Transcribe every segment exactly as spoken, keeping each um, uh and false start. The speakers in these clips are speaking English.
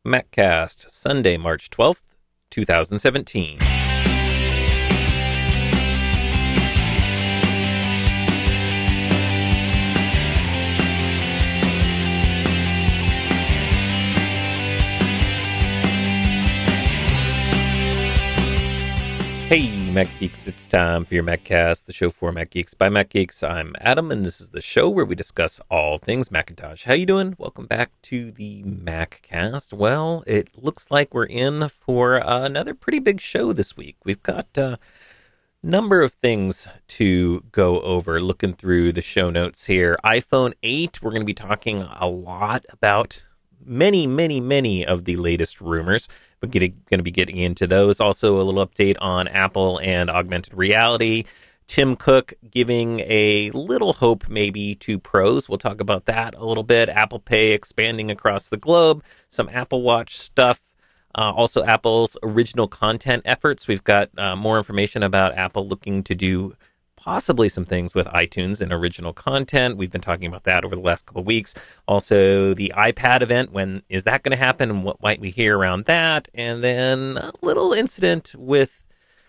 MacCast, Sunday, March twelfth, twenty seventeen. Hey, Mac Geeks, it's time for your MacCast, the show for Mac Geeks by Mac Geeks. I'm Adam, and this is the show where we discuss all things Macintosh. How you doing? Welcome back to the MacCast. Well, it looks like we're in for uh, another pretty big show this week. We've got a uh, number of things to go over, looking through the show notes here. iPhone eight, we're going to be talking a lot about many, many, many of the latest rumors. We're going to be getting into those. Also, a little update on Apple and augmented reality. Tim Cook giving a little hope maybe to pros. We'll talk about that a little bit. Apple Pay expanding across the globe. Some Apple Watch stuff. Uh, also, Apple's original content efforts. We've got uh, more information about Apple looking to do possibly some things with iTunes and original content. We've been talking about that over the last couple of weeks. Also, the iPad event, when is that going to happen and what might we hear around that? And then a little incident with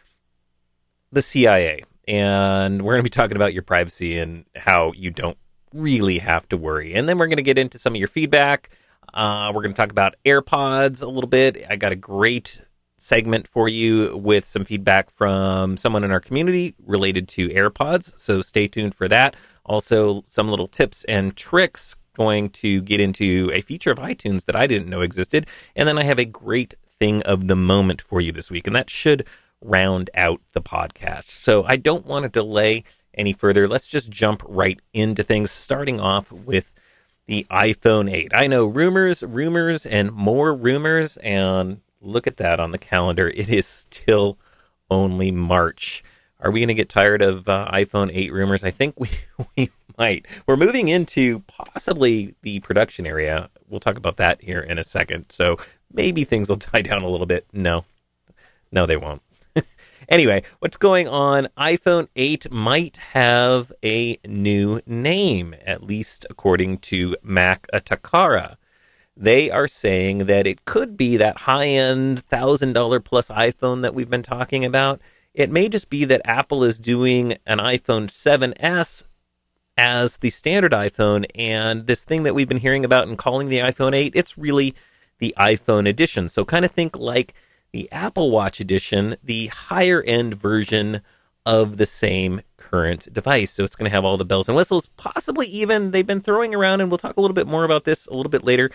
the C I A. And we're going to be talking about your privacy and how you don't really have to worry. And then we're going to get into some of your feedback. Uh, we're going to talk about AirPods a little bit. I got a great segment for you with some feedback from someone in our community related to AirPods, so stay tuned for that. Also, some little tips and tricks, going to get into a feature of iTunes that I didn't know existed, and then I have a great thing of the moment for you this week, and that should round out the podcast. So I don't want to delay any further. Let's just jump right into things, starting off with the iPhone eight. I know rumors, rumors, and more rumors, and look at that on the calendar. It is still only March. Are we going to get tired of uh, iPhone eight rumors? I think we, we might. We're moving into possibly the production area. We'll talk about that here in a second. So maybe things will die down a little bit. No. No, they won't. Anyway, what's going on? iPhone eight might have a new name, at least according to Mac Atakara. They are saying that it could be that high-end one thousand dollars plus iPhone that we've been talking about. It may just be that Apple is doing an iPhone seven S as the standard iPhone, and this thing that we've been hearing about and calling the iPhone eight, it's really the iPhone edition. So kind of think like the Apple Watch edition, the higher-end version of the same current device. So it's going to have all the bells and whistles, possibly even they've been throwing around, and we'll talk a little bit more about this a little bit later,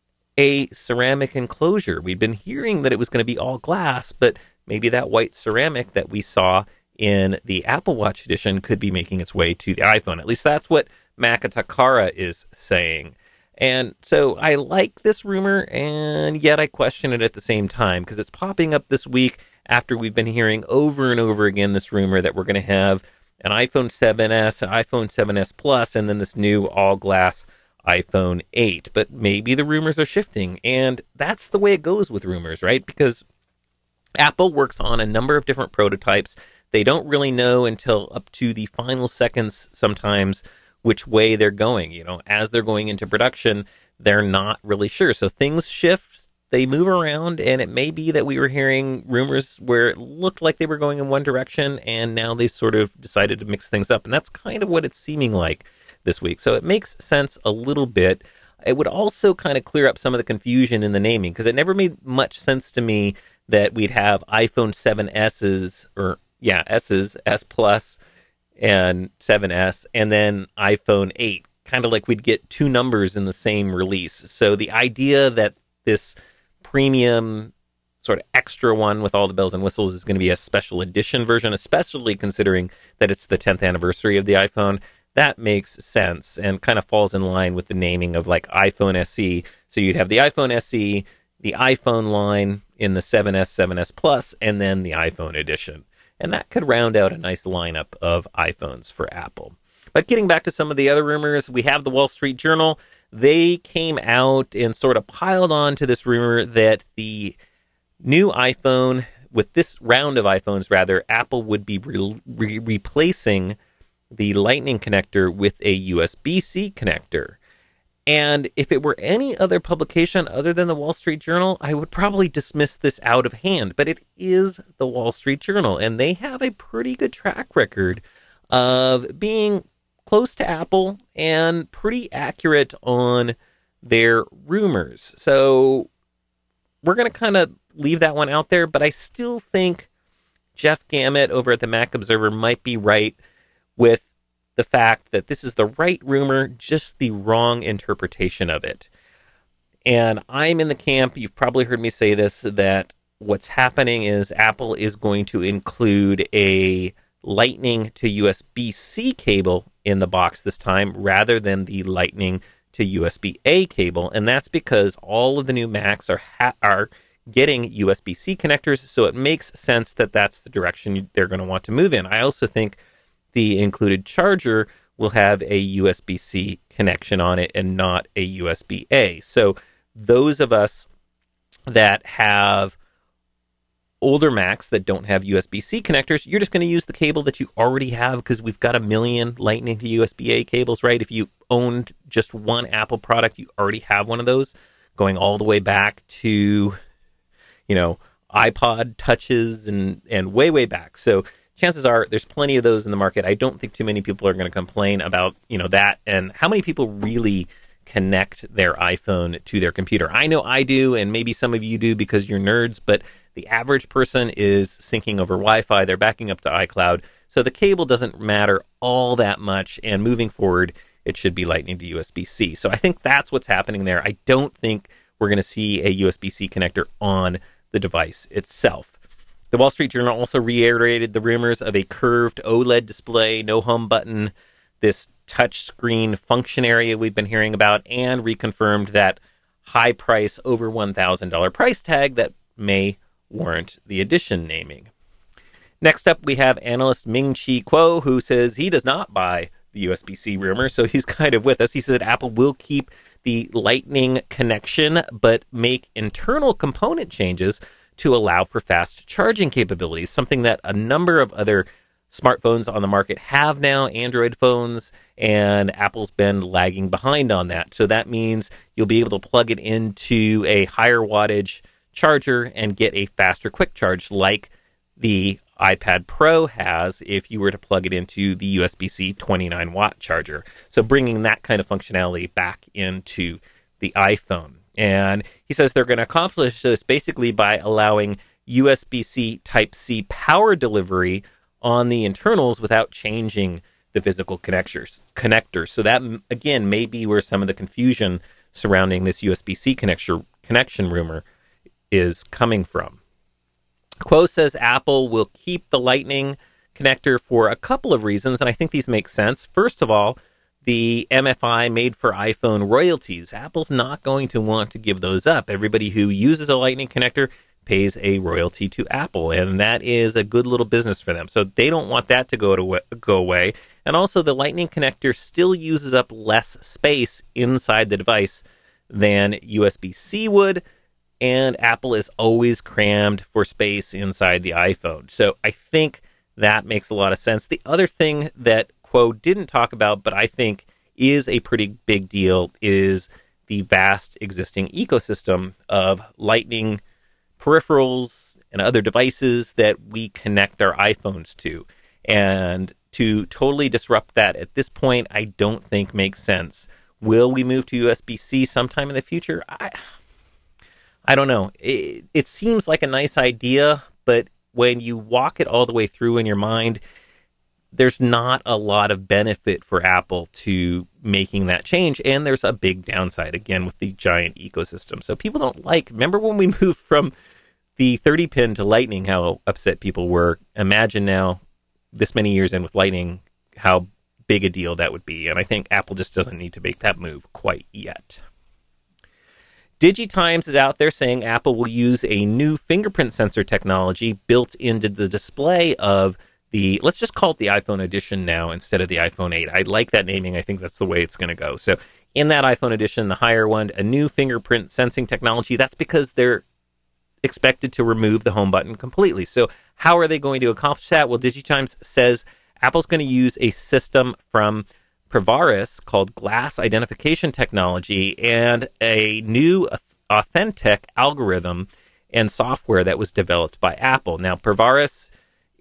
a ceramic enclosure. We've been hearing that it was going to be all glass, but maybe that white ceramic that we saw in the Apple Watch edition could be making its way to the iPhone. At least that's what Mac Atakara is saying. And so I like this rumor, and yet I question it at the same time, because it's popping up this week after we've been hearing over and over again this rumor that we're going to have an iPhone seven S, an iPhone seven S Plus, and then this new all-glass iPhone eight. But maybe the rumors are shifting, and that's the way it goes with rumors, right? Because Apple works on a number of different prototypes. They don't really know until up to the final seconds sometimes which way they're going. You know, as they're going into production, they're not really sure. So things shift, they move around, and it may be that we were hearing rumors where it looked like they were going in one direction, and now they've sort of decided to mix things up. And that's kind of what it's seeming like this week. So it makes sense a little bit. It would also kind of clear up some of the confusion in the naming, because it never made much sense to me that we'd have iPhone seven S's, or yeah, S's, S Plus, and seven S, and then iPhone eight, kind of like we'd get two numbers in the same release. So the idea that this premium sort of extra one with all the bells and whistles is going to be a special edition version, especially considering that it's the tenth anniversary of the iPhone, that makes sense and kind of falls in line with the naming of like iPhone S E. So you'd have the iPhone S E, the iPhone line in the seven S, seven S Plus, and then the iPhone edition. And that could round out a nice lineup of iPhones for Apple. But getting back to some of the other rumors, we have the Wall Street Journal. They came out and sort of piled on to this rumor that the new iPhone, with this round of iPhones rather, Apple would be re- re- replacing the Lightning connector with a U S B-C connector. And if it were any other publication other than the Wall Street Journal, I would probably dismiss this out of hand. But it is the Wall Street Journal, and they have a pretty good track record of being close to Apple and pretty accurate on their rumors. So we're going to kind of leave that one out there, but I still think Jeff Gamet over at the Mac Observer might be right with the fact that this is the right rumor, just the wrong interpretation of it. And I'm in the camp, you've probably heard me say this, that what's happening is Apple is going to include a Lightning to U S B-C cable in the box this time, rather than the Lightning to U S B-A cable. And that's because all of the new Macs are ha- are getting U S B-C connectors, so it makes sense that that's the direction they're going to want to move in. I also think the included charger will have a U S B-C connection on it and not a U S B-A. So those of us that have older Macs that don't have U S B-C connectors, you're just going to use the cable that you already have, because we've got a million Lightning to U S B-A cables, right? If you owned just one Apple product, you already have one of those, going all the way back to, you know, iPod touches and, and way, way back. So chances are there's plenty of those in the market. I don't think too many people are going to complain about, you know, that. And how many people really connect their iPhone to their computer? I know I do, and maybe some of you do because you're nerds, but the average person is syncing over Wi-Fi. They're backing up to iCloud. So the cable doesn't matter all that much. And moving forward, it should be Lightning to U S B-C. So I think that's what's happening there. I don't think we're going to see a U S B-C connector on the device itself. The Wall Street Journal also reiterated the rumors of a curved OLED display, no home button, this touchscreen function area we've been hearing about, and reconfirmed that high price, over one thousand dollars price tag that may warrant the edition naming. Next up, we have analyst Ming-Chi Kuo, who says he does not buy the U S B-C rumor, so he's kind of with us. He says Apple will keep the Lightning connection, but make internal component changes to allow for fast charging capabilities, something that a number of other smartphones on the market have now, Android phones, and Apple's been lagging behind on that. So that means you'll be able to plug it into a higher wattage charger and get a faster quick charge like the iPad Pro has if you were to plug it into the U S B-C twenty-nine watt charger. So bringing that kind of functionality back into the iPhone. And he says they're going to accomplish this basically by allowing U S B-C Type-C power delivery on the internals without changing the physical connectors. connectors. So that, again, may be where some of the confusion surrounding this U S B-C connection, connection rumor is coming from. Kuo says Apple will keep the Lightning connector for a couple of reasons, and I think these make sense. First of all, the M F I made for iPhone royalties. Apple's not going to want to give those up. Everybody who uses a Lightning connector pays a royalty to Apple, and that is a good little business for them. So they don't want that to go to go away. And also, the Lightning connector still uses up less space inside the device than U S B-C would, and Apple is always crammed for space inside the iPhone. So I think that makes a lot of sense. The other thing that Kuo didn't talk about, but I think is a pretty big deal, is the vast existing ecosystem of Lightning peripherals and other devices that we connect our iPhones to. And to totally disrupt that at this point, I don't think makes sense. Will we move to U S B-C sometime in the future? I, I don't know. It, it seems like a nice idea, but when you walk it all the way through in your mind, there's not a lot of benefit for Apple to making that change. And there's a big downside, again, with the giant ecosystem. So people don't like, remember when we moved from the thirty pin to Lightning, how upset people were. Imagine now, this many years in with Lightning, how big a deal that would be. And I think Apple just doesn't need to make that move quite yet. DigiTimes is out there saying Apple will use a new fingerprint sensor technology built into the display of the, let's just call it the iPhone edition now instead of the iPhone eight. I like that naming. I think that's the way it's going to go. So in that iPhone edition, the higher one, a new fingerprint sensing technology. That's because they're expected to remove the home button completely. So how are they going to accomplish that? Well, DigiTimes says Apple's going to use a system from Pravaris called glass identification technology and a new Authentec algorithm and software that was developed by Apple. Now, Pravaris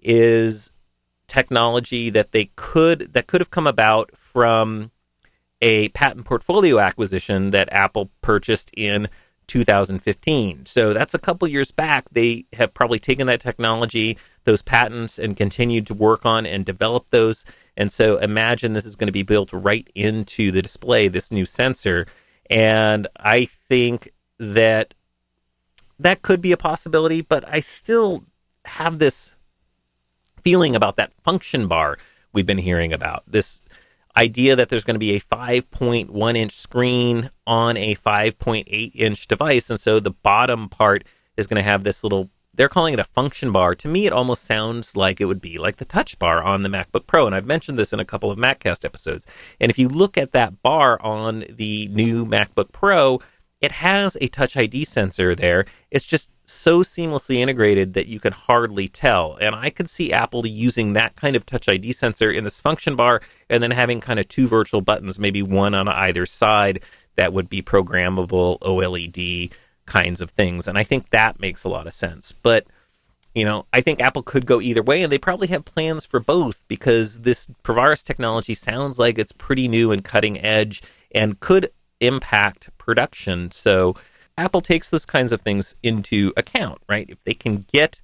is technology that they could that could have come about from a patent portfolio acquisition that Apple purchased in two thousand fifteen. So that's a couple years back. They have probably taken that technology, those patents, and continued to work on and develop those. And so imagine this is going to be built right into the display, this new sensor. And I think that that could be a possibility, but I still have this feeling about that function bar we've been hearing about. This idea that there's going to be a five point one inch screen on a five point eight inch device. And so the bottom part is going to have this little, they're calling it a function bar. To me, it almost sounds like it would be like the touch bar on the MacBook Pro. And I've mentioned this in a couple of MacCast episodes. And if you look at that bar on the new MacBook Pro, it has a Touch I D sensor there. It's just so seamlessly integrated that you can hardly tell. And I could see Apple using that kind of Touch I D sensor in this function bar and then having kind of two virtual buttons, maybe one on either side, that would be programmable OLED kinds of things. And I think that makes a lot of sense. But, you know, I think Apple could go either way, and they probably have plans for both because this Pravaris technology sounds like it's pretty new and cutting edge and could impact production. So Apple takes those kinds of things into account, right? If they can get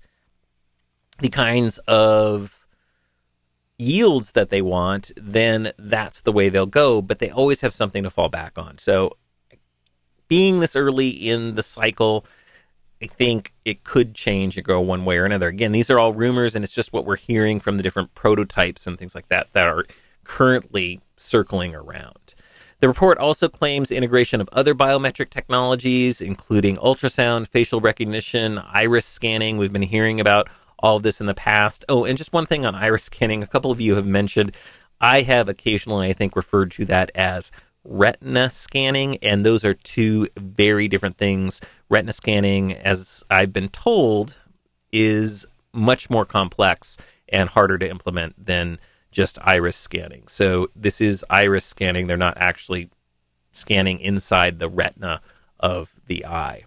the kinds of yields that they want, then that's the way they'll go, but they always have something to fall back on. So being this early in the cycle, I think it could change and go one way or another. Again, these are all rumors, and it's just what we're hearing from the different prototypes and things like that that are currently circling around. The report also claims integration of other biometric technologies, including ultrasound, facial recognition, iris scanning. We've been hearing about all of this in the past. Oh, and just one thing on iris scanning. A couple of you have mentioned, I have occasionally, I think, referred to that as retina scanning, and those are two very different things. Retina scanning, as I've been told, is much more complex and harder to implement than just iris scanning. So this is iris scanning. They're not actually scanning inside the retina of the eye.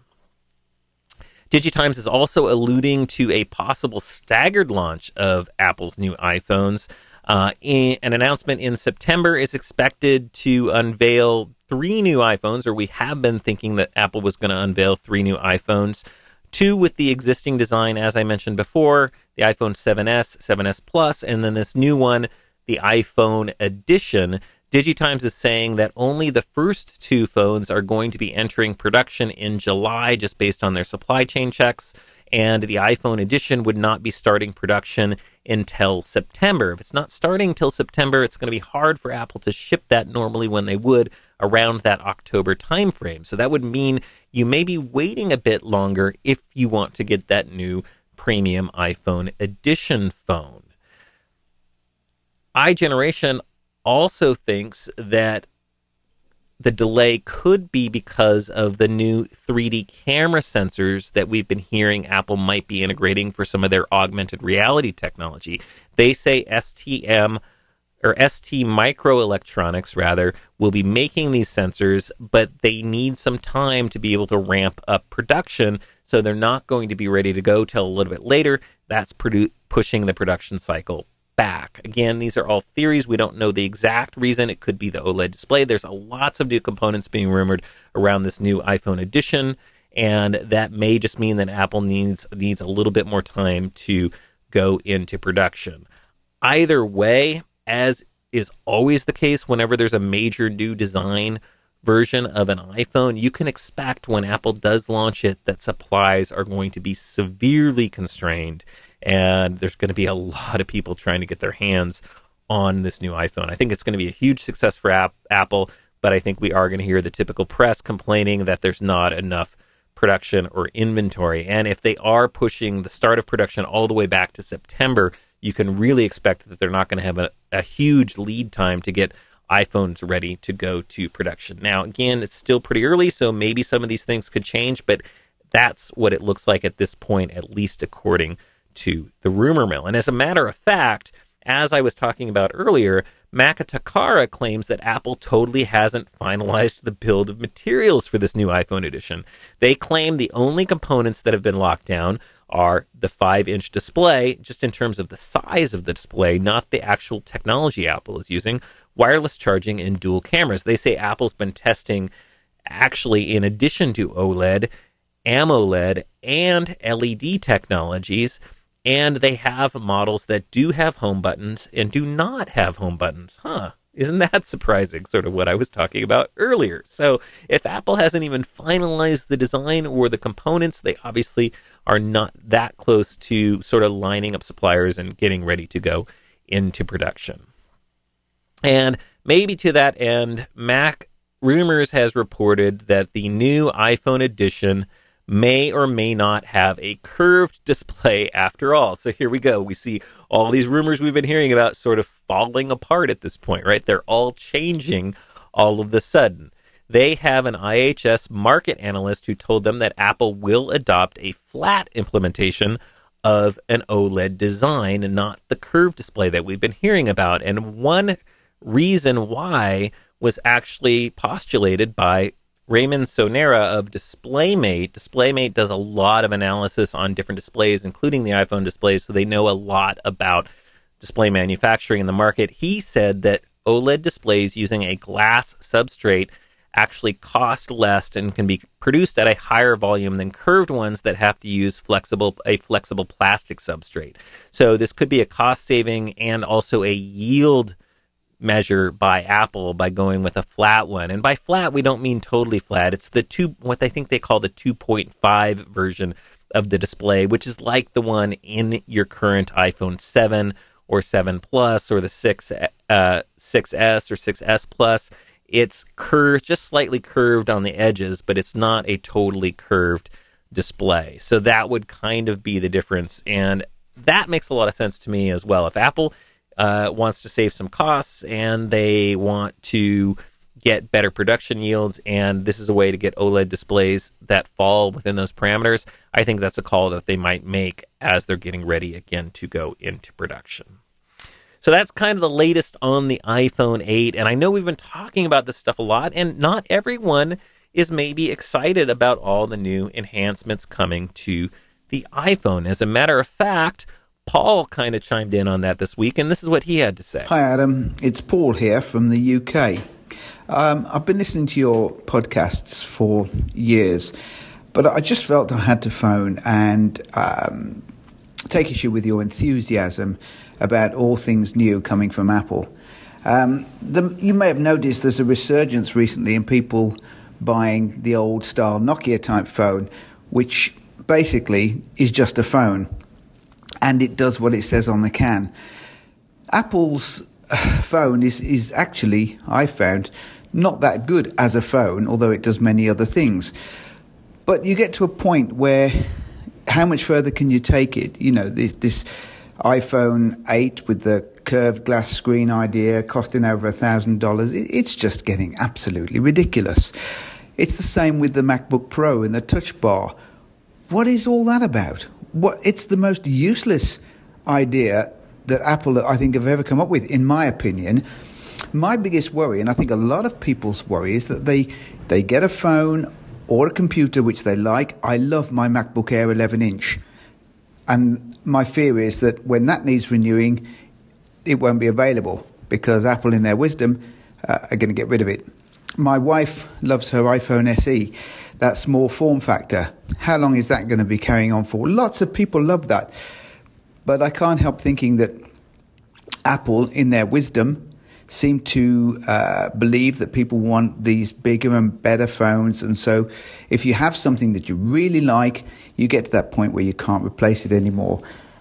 DigiTimes is also alluding to a possible staggered launch of Apple's new iPhones. Uh, in, an announcement in September is expected to unveil three new iPhones, or we have been thinking that Apple was going to unveil three new iPhones. Two with the existing design, as I mentioned before, the iPhone seven S, seven S Plus, and then this new one, the iPhone Edition. DigiTimes is saying that only the first two phones are going to be entering production in July, just based on their supply chain checks, and the iPhone Edition would not be starting production until September. If it's not starting till September, it's going to be hard for Apple to ship that normally when they would around that October timeframe. So that would mean you may be waiting a bit longer if you want to get that new premium iPhone Edition phone. iGeneration also thinks that the delay could be because of the new three D camera sensors that we've been hearing Apple might be integrating for some of their augmented reality technology. They say S T M or S T Microelectronics rather will be making these sensors, but they need some time to be able to ramp up production, so they're not going to be ready to go till a little bit later. That's produ- pushing the production cycle back. Again, these are all theories. We don't know the exact reason. It could be the OLED display. There's a lots of new components being rumored around this new iPhone Edition, and that may just mean that Apple needs needs a little bit more time to go into production. Either way, as is always the case whenever there's a major new design version of an iPhone, you can expect when Apple does launch it that supplies are going to be severely constrained, and there's going to be a lot of people trying to get their hands on this new iPhone. I think it's going to be a huge success for App- Apple, but I think we are going to hear the typical press complaining that there's not enough production or inventory. And if they are pushing the start of production all the way back to September, you can really expect that they're not going to have a, a huge lead time to get iPhones ready to go to production. Now, again, it's still pretty early, so maybe some of these things could change, but that's what it looks like at this point, at least according to the rumor mill. And as a matter of fact, as I was talking about earlier, Mac-Takara claims that Apple totally hasn't finalized the build of materials for this new iPhone edition. They claim the only components that have been locked down are the five-inch display, just in terms of the size of the display, not the actual technology Apple is using, wireless charging, and dual cameras. They say Apple's been testing, actually, in addition to OLED, AMOLED, and L E D technologies, and they have models that do have home buttons and do not have home buttons. Huh. Isn't that surprising? Sort of what I was talking about earlier. So if Apple hasn't even finalized the design or the components, they obviously are not that close to sort of lining up suppliers and getting ready to go into production. And maybe to that end, Mac Rumors has reported that the new iPhone edition may or may not have a curved display after all. So here we go. We see all these rumors we've been hearing about sort of falling apart at this point, right? They're all changing all of the sudden. They have an I H S market analyst who told them that Apple will adopt a flat implementation of an OLED design and not the curved display that we've been hearing about. And one reason why was actually postulated by Raymond Sonera of DisplayMate. DisplayMate does a lot of analysis on different displays, including the iPhone displays, so they know a lot about display manufacturing in the market. He said that OLED displays using a glass substrate actually cost less and can be produced at a higher volume than curved ones that have to use flexible a flexible plastic substrate. So this could be a cost saving and also a yield measure by Apple by going with a flat one. And by flat, we don't mean totally flat. It's the two, what I think they call the two point five version of the display, which is like the one in your current iPhone seven or seven Plus or the six, uh, six S or six S Plus. It's curved, just slightly curved on the edges, but it's not a totally curved display. So that would kind of be the difference. And that makes a lot of sense to me as well. If Apple Uh, wants to save some costs and they want to get better production yields, and this is a way to get OLED displays that fall within those parameters, I think that's a call that they might make as they're getting ready again to go into production. So that's kind of the latest on the iPhone eight, and I know we've been talking about this stuff a lot, and not everyone is maybe excited about all the new enhancements coming to the iPhone. As a matter of fact, Paul kind of chimed in on that this week, and this is what he had to say. Hi, Adam. It's Paul here from the U K. Um, I've been listening to your podcasts for years, but I just felt I had to phone and um, take issue with your enthusiasm about all things new coming from Apple. Um, the, you may have noticed there's a resurgence recently in people buying the old-style Nokia-type phone, which basically is just a phone. And it does what it says on the can. Apple's phone is, is actually, I found, not that good as a phone, although it does many other things. But you get to a point where, how much further can you take it? You know, this, this iPhone eight with the curved glass screen idea costing over one thousand dollars, it, it's just getting absolutely ridiculous. It's the same with the MacBook Pro and the Touch Bar. What is all that about? What, it's the most useless idea that Apple, I think, have ever come up with, in my opinion. My biggest worry, and I think a lot of people's worry, is that they they get a phone or a computer which they like. I love my MacBook Air eleven inch. And my fear is that when that needs renewing, it won't be available because Apple, in their wisdom, uh, are going to get rid of it. My wife loves her iPhone S E. That small form factor. How long is that going to be carrying on for? Lots of people love that. But I can't help thinking that Apple, in their wisdom, seem to uh, believe that people want these bigger and better phones. And so if you have something that you really like, you get to that point where you can't replace it anymore.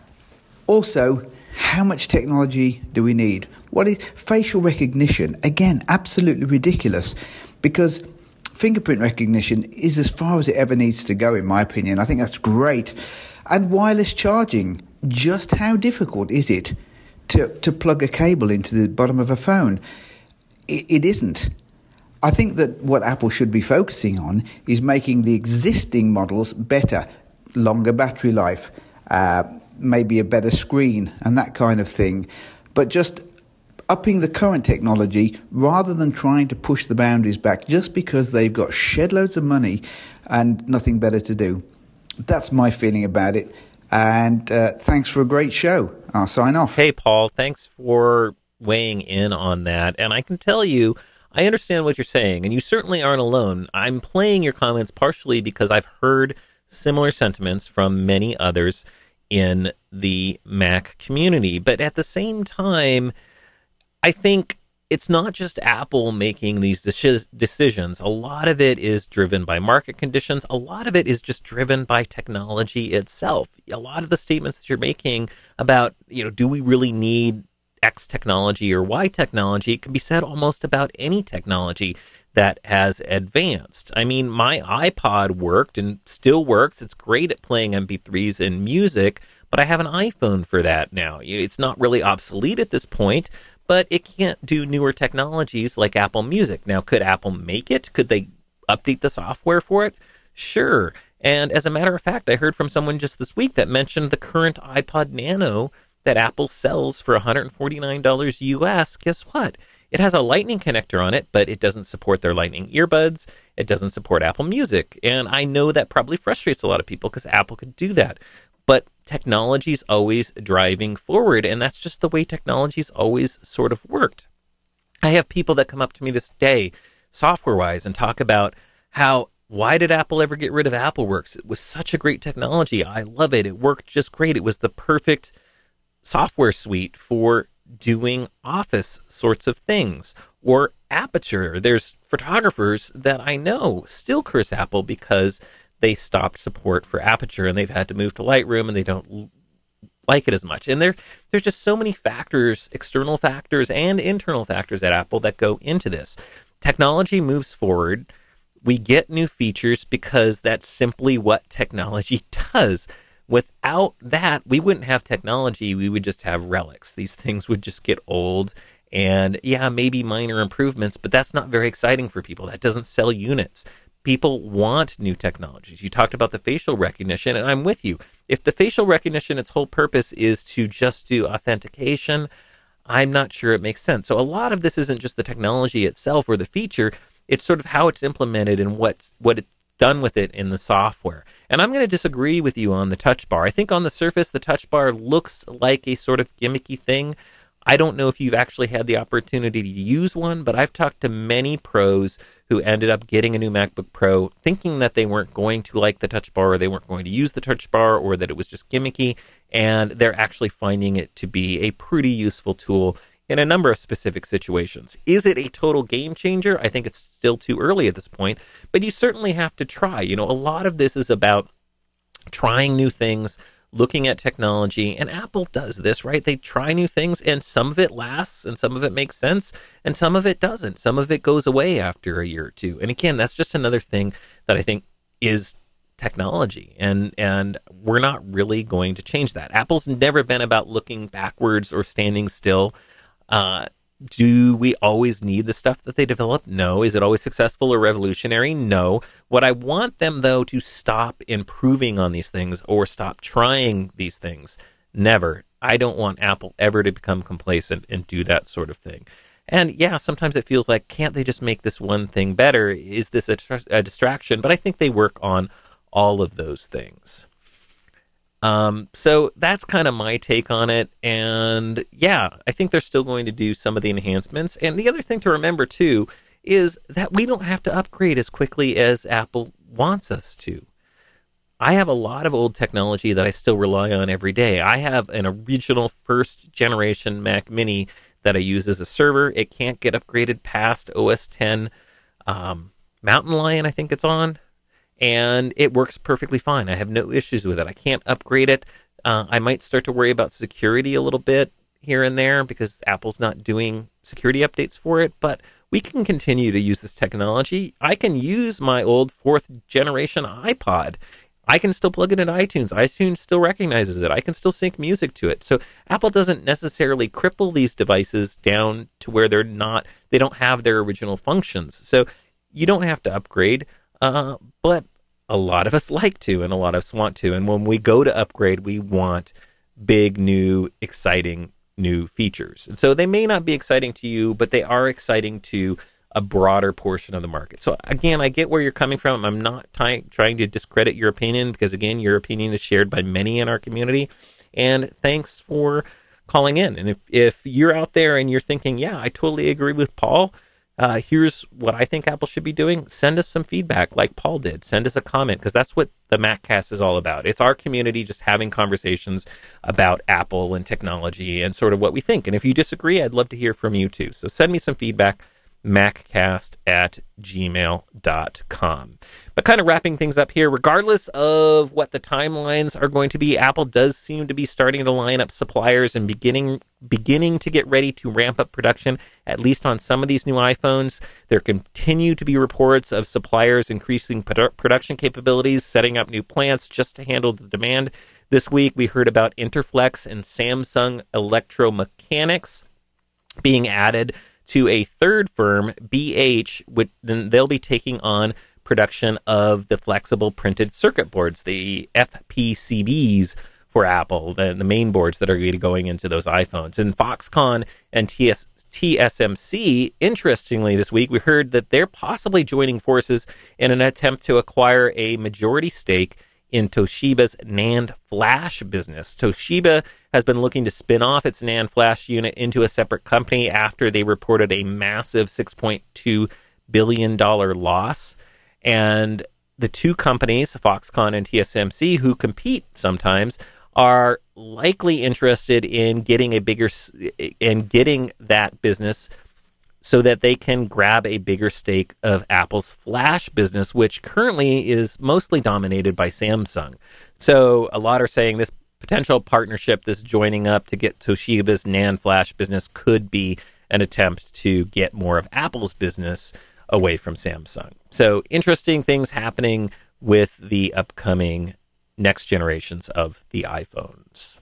Also, how much technology do we need? What is facial recognition? Again, absolutely ridiculous, because fingerprint recognition is as far as it ever needs to go, in my opinion. I think that's great. And wireless charging, just how difficult is it to, to plug a cable into the bottom of a phone? It, it isn't. I think that what Apple should be focusing on is making the existing models better, longer battery life, uh, maybe a better screen and that kind of thing. but just upping the current technology rather than trying to push the boundaries back just because they've got shed loads of money and nothing better to do. That's my feeling about it. And uh, thanks for a great show. I'll sign off. Hey, Paul, thanks for weighing in on that. And I can tell you, I understand what you're saying, and you certainly aren't alone. I'm playing your comments partially because I've heard similar sentiments from many others in the Mac community. But at the same time, I think it's not just Apple making these deci- decisions. A lot of it is driven by market conditions. A lot of it is just driven by technology itself. A lot of the statements that you're making about, you know, do we really need X technology or Y technology can be said almost about any technology that has advanced. I mean, my iPod worked and still works. It's great at playing M P threes and music, but I have an iPhone for that now. It's not really obsolete at this point, but it can't do newer technologies like Apple Music. Now, could Apple make it? Could they update the software for it? Sure. And as a matter of fact, I heard from someone just this week that mentioned the current iPod Nano that Apple sells for one hundred forty-nine dollars U S. Guess what? It has a Lightning connector on it, but it doesn't support their Lightning earbuds. It doesn't support Apple Music. And I know that probably frustrates a lot of people because Apple could do that. But technology's always driving forward, and that's just the way technology's always sort of worked. I have people that come up to me this day, software-wise, and talk about how, why did Apple ever get rid of AppleWorks? It was such a great technology. I love it. It worked just great. It was the perfect software suite for doing Office sorts of things. Or Aperture. There's photographers that I know still curse Apple because they stopped support for Aperture and they've had to move to Lightroom and they don't l- like it as much. And there, there's just so many factors, external factors and internal factors at Apple that go into this. Technology moves forward. We get new features because that's simply what technology does. Without that, we wouldn't have technology. We would just have relics. These things would just get old. And yeah, maybe minor improvements, but that's not very exciting for people. That doesn't sell units. People want new technologies. You talked about the facial recognition, and I'm with you. If the facial recognition, its whole purpose is to just do authentication, I'm not sure it makes sense. So a lot of this isn't just the technology itself or the feature. It's sort of how it's implemented and what's what it's done with it in the software. And I'm going to disagree with you on the touch bar. I think on the surface, the touch bar looks like a sort of gimmicky thing. I don't know if you've actually had the opportunity to use one, but I've talked to many pros who ended up getting a new MacBook Pro thinking that they weren't going to like the touch bar or they weren't going to use the touch bar or that it was just gimmicky, and they're actually finding it to be a pretty useful tool in a number of specific situations. Is it a total game changer? I think it's still too early at this point, but you certainly have to try. You know, a lot of this is about trying new things, looking at technology, and Apple does this, right? They try new things, and some of it lasts, and some of it makes sense, and some of it doesn't. Some of it goes away after a year or two. And again, that's just another thing that I think is technology, and and we're not really going to change that. Apple's never been about looking backwards or standing still. Uh, do we always need the stuff that they develop? No. Is it always successful or revolutionary? No. What I want them, though, to stop improving on these things or stop trying these things. Never. I don't want Apple ever to become complacent and do that sort of thing. And yeah, sometimes it feels like, can't they just make this one thing better? Is this a, a distraction? But I think they work on all of those things. Um, so that's kind of my take on it. And yeah, I think they're still going to do some of the enhancements. And the other thing to remember too is that we don't have to upgrade as quickly as Apple wants us to. I have a lot of old technology that I still rely on every day. I have an original first generation Mac Mini that I use as a server. It can't get upgraded past O S ten um, Mountain Lion, I think it's on. And it works perfectly fine. I have no issues with it. I can't upgrade it. Uh, I might start to worry about security a little bit here and there because Apple's not doing security updates for it, but we can continue to use this technology. I can use my old fourth generation iPod. I can still plug it into iTunes. iTunes still recognizes it. I can still sync music to it. So Apple doesn't necessarily cripple these devices down to where they're not, they don't have their original functions. So you don't have to upgrade. Uh, but a lot of us like to, and a lot of us want to. And when we go to upgrade, we want big, new, exciting new features. And so they may not be exciting to you, but they are exciting to a broader portion of the market. So again, I get where you're coming from. I'm not ty- trying to discredit your opinion because, again, your opinion is shared by many in our community. And thanks for calling in. And if, if you're out there and you're thinking, yeah, I totally agree with Paul, uh, here's what I think Apple should be doing, send us some feedback like Paul did. Send us a comment, because that's what the MacCast is all about. It's our community just having conversations about Apple and technology and sort of what we think. And if you disagree, I'd love to hear from you too. So send me some feedback. maccast at gmail dot com. But kind of wrapping things up here, regardless of what the timelines are going to be, Apple does seem to be starting to line up suppliers and beginning beginning to get ready to ramp up production, at least on some of these new iPhones. There continue to be reports of suppliers increasing produ- production capabilities, setting up new plants just to handle the demand. This week, we heard about Interflex and Samsung Electromechanics being added to a third firm, B H, which then they'll be taking on production of the flexible printed circuit boards, the F P C Bs for Apple, the, the main boards that are going to be going into those iPhones. And Foxconn and T S, T S M C, interestingly, this week, we heard that they're possibly joining forces in an attempt to acquire a majority stake in Toshiba's NAND flash business. Toshiba has been looking to spin off its NAND flash unit into a separate company after they reported a massive six point two billion dollars loss. And the two companies, Foxconn and T S M C, who compete sometimes, are likely interested in getting a bigger in getting that business so that they can grab a bigger stake of Apple's flash business, which currently is mostly dominated by Samsung. So a lot are saying this potential partnership, this joining up to get Toshiba's NAND flash business, could be an attempt to get more of Apple's business away from Samsung. So interesting things happening with the upcoming next generations of the iPhones.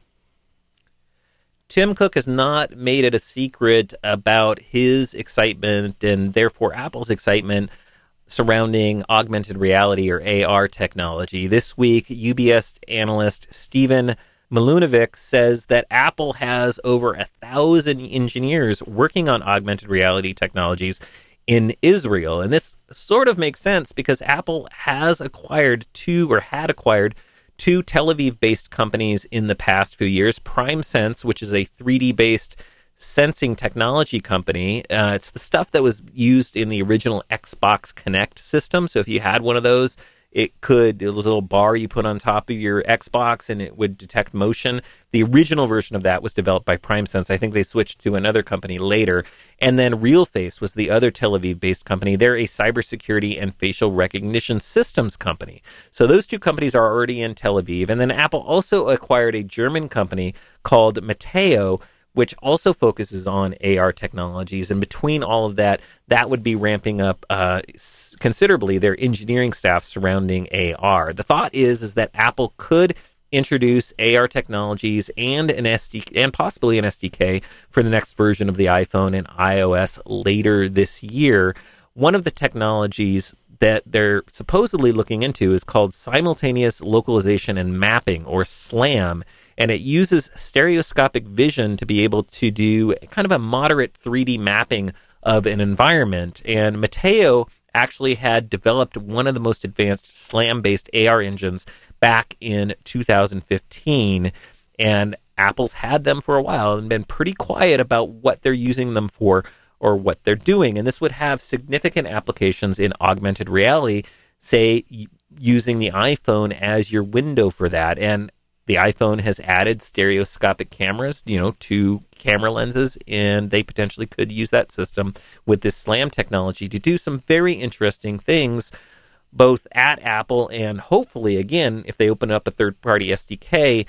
Tim Cook has not made it a secret about his excitement and therefore Apple's excitement surrounding augmented reality or A R technology. This week, U B S analyst Stephen Milunovic says that Apple has over a thousand engineers working on augmented reality technologies in Israel. And this sort of makes sense because Apple has acquired two or had acquired two Tel Aviv-based companies in the past few years. PrimeSense, which is a three D-based sensing technology company. Uh, it's the stuff that was used in the original Xbox Kinect system. So if you had one of those, it could, it was a little bar you put on top of your Xbox and it would detect motion. The original version of that was developed by PrimeSense. I think they switched to another company later. And then RealFace was the other Tel Aviv-based company. They're a cybersecurity and facial recognition systems company. So those two companies are already in Tel Aviv. And then Apple also acquired a German company called Mateo, which also focuses on A R technologies. And between all of that, that would be ramping up uh, considerably their engineering staff surrounding A R. The thought is, is that Apple could introduce A R technologies and an S D K, and possibly an S D K for the next version of the iPhone and iOS later this year. One of the technologies that they're supposedly looking into is called simultaneous localization and mapping, or SLAM, and it uses stereoscopic vision to be able to do kind of a moderate three D mapping of an environment. And Mateo actually had developed one of the most advanced SLAM-based A R engines back in two thousand fifteen, and Apple's had them for a while and been pretty quiet about what they're using them for or what they're doing. And this would have significant applications in augmented reality, say using the iPhone as your window for that. And the iPhone has added stereoscopic cameras, you know, to camera lenses, and they potentially could use that system with this SLAM technology to do some very interesting things, both at Apple and hopefully, again, if they open up a third-party S D K,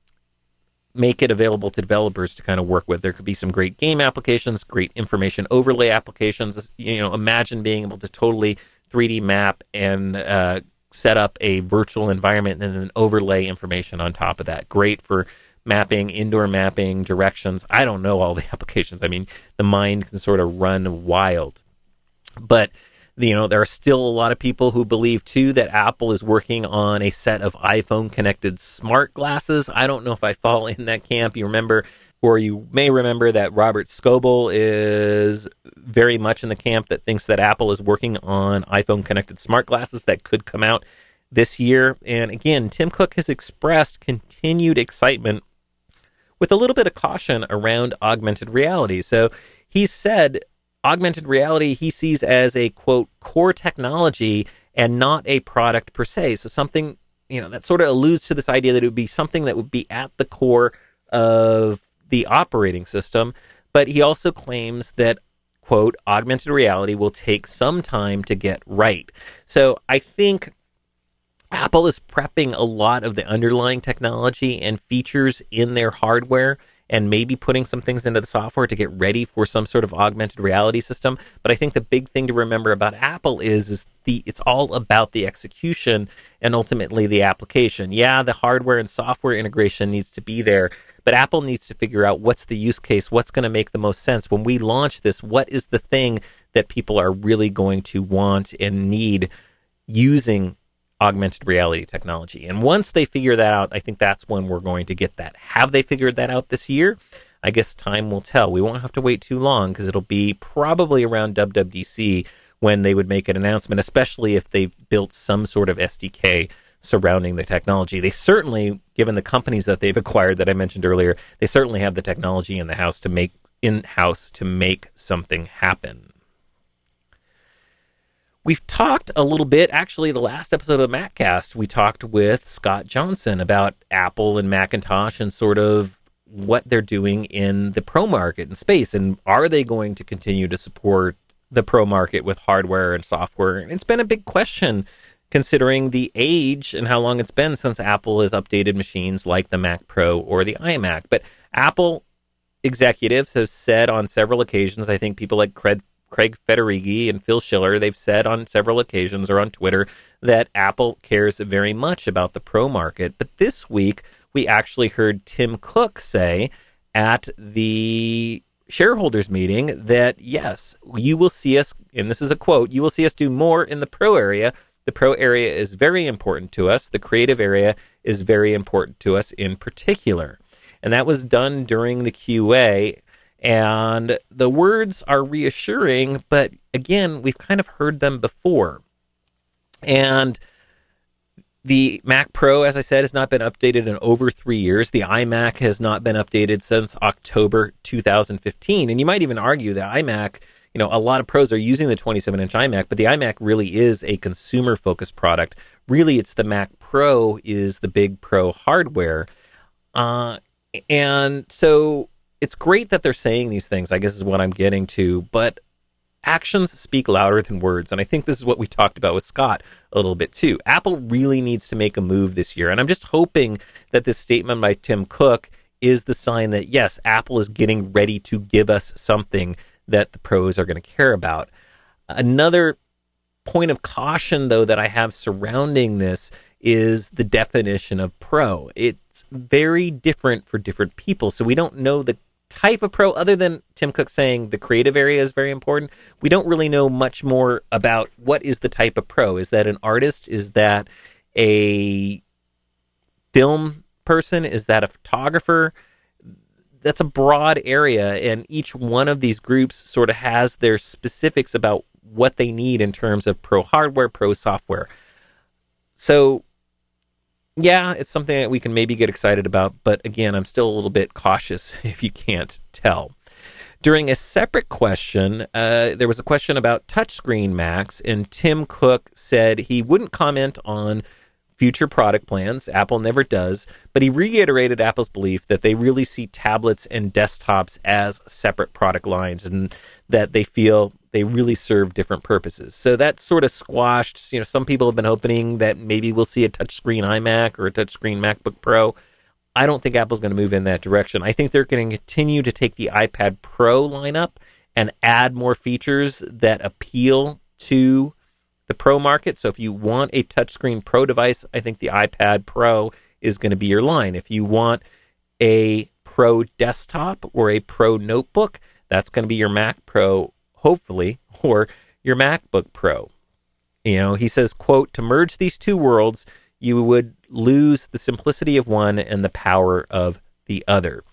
make it available to developers to kind of work with. There could be some great game applications, great information overlay applications. You know, imagine being able to totally three D map and uh, set up a virtual environment and then overlay information on top of that. Great for mapping, indoor mapping, directions. I don't know all the applications. I mean, the mind can sort of run wild. But you know, there are still a lot of people who believe, too, that Apple is working on a set of iPhone-connected smart glasses. I don't know if I fall in that camp. You remember or you may remember that Robert Scoble is very much in the camp that thinks that Apple is working on iPhone connected smart glasses that could come out this year. And again, Tim Cook has expressed continued excitement with a little bit of caution around augmented reality. So he said augmented reality he sees as a, quote, core technology and not a product per se. So something, you know, that sort of alludes to this idea that it would be something that would be at the core of the operating system. But he also claims that, quote, augmented reality will take some time to get right. So I think Apple is prepping a lot of the underlying technology and features in their hardware and maybe putting some things into the software to get ready for some sort of augmented reality system. But I think the big thing to remember about Apple is, is the it's all about the execution and ultimately the application. Yeah, the hardware and software integration needs to be there, but Apple needs to figure out what's the use case, what's going to make the most sense. When we launch this, what is the thing that people are really going to want and need using augmented reality technology? And once they figure that out, I think that's when we're going to get that. Have they figured that out this year? I guess time will tell. We won't have to wait too long because it'll be probably around W W D C when they would make an announcement, especially if they've built some sort of S D K surrounding the technology. They certainly, given the companies that they've acquired that I mentioned earlier, they certainly have the technology in the house to make in-house to make something happen. We've talked a little bit, actually, the last episode of the MacCast, we talked with Scott Johnson about Apple and Macintosh and sort of what they're doing in the pro market and space. And are they going to continue to support the pro market with hardware and software? And it's been a big question considering the age and how long it's been since Apple has updated machines like the Mac Pro or the iMac. But Apple executives have said on several occasions, I think people like Craig Craig Federighi and Phil Schiller, they've said on several occasions or on Twitter that Apple cares very much about the pro market. But this week, we actually heard Tim Cook say at the shareholders meeting that, yes, you will see us, and this is a quote, you will see us do more in the pro area. The pro area is very important to us. The creative area is very important to us in particular. And that was done during the Q A. And the words are reassuring, but again, we've kind of heard them before. And the Mac Pro, as I said, has not been updated in over three years. The iMac has not been updated since October two thousand fifteen. And you might even argue that iMac, you know, a lot of pros are using the twenty-seven inch iMac, but the iMac really is a consumer-focused product. Really, it's the Mac Pro is the big pro hardware. Uh, and so it's great that they're saying these things, I guess is what I'm getting to, but actions speak louder than words. And I think this is what we talked about with Scott a little bit too. Apple really needs to make a move this year. And I'm just hoping that this statement by Tim Cook is the sign that, yes, Apple is getting ready to give us something that the pros are going to care about. Another point of caution, though, that I have surrounding this is the definition of pro. It's very different for different people. So we don't know the type of pro, other than Tim Cook saying the creative area is very important. We don't really know much more about what is the type of pro. Is that an artist? Is that a film person? Is that a photographer? That's a broad area, and each one of these groups sort of has their specifics about what they need in terms of pro hardware, pro software. So yeah, it's something that we can maybe get excited about, but again, I'm still a little bit cautious if you can't tell. During a separate question, uh, there was a question about touchscreen Macs, and Tim Cook said he wouldn't comment on future product plans. Apple never does, but he reiterated Apple's belief that they really see tablets and desktops as separate product lines and that they feel they really serve different purposes. So that sort of squashed, you know, some people have been hoping that maybe we'll see a touchscreen iMac or a touchscreen MacBook Pro. I don't think Apple's going to move in that direction. I think they're going to continue to take the iPad Pro lineup and add more features that appeal to the pro market. So if you want a touchscreen pro device, I think the iPad Pro is going to be your line. If you want a pro desktop or a pro notebook, that's going to be your Mac Pro, hopefully, or your MacBook Pro. You know, he says, quote, to merge these two worlds, you would lose the simplicity of one and the power of the other.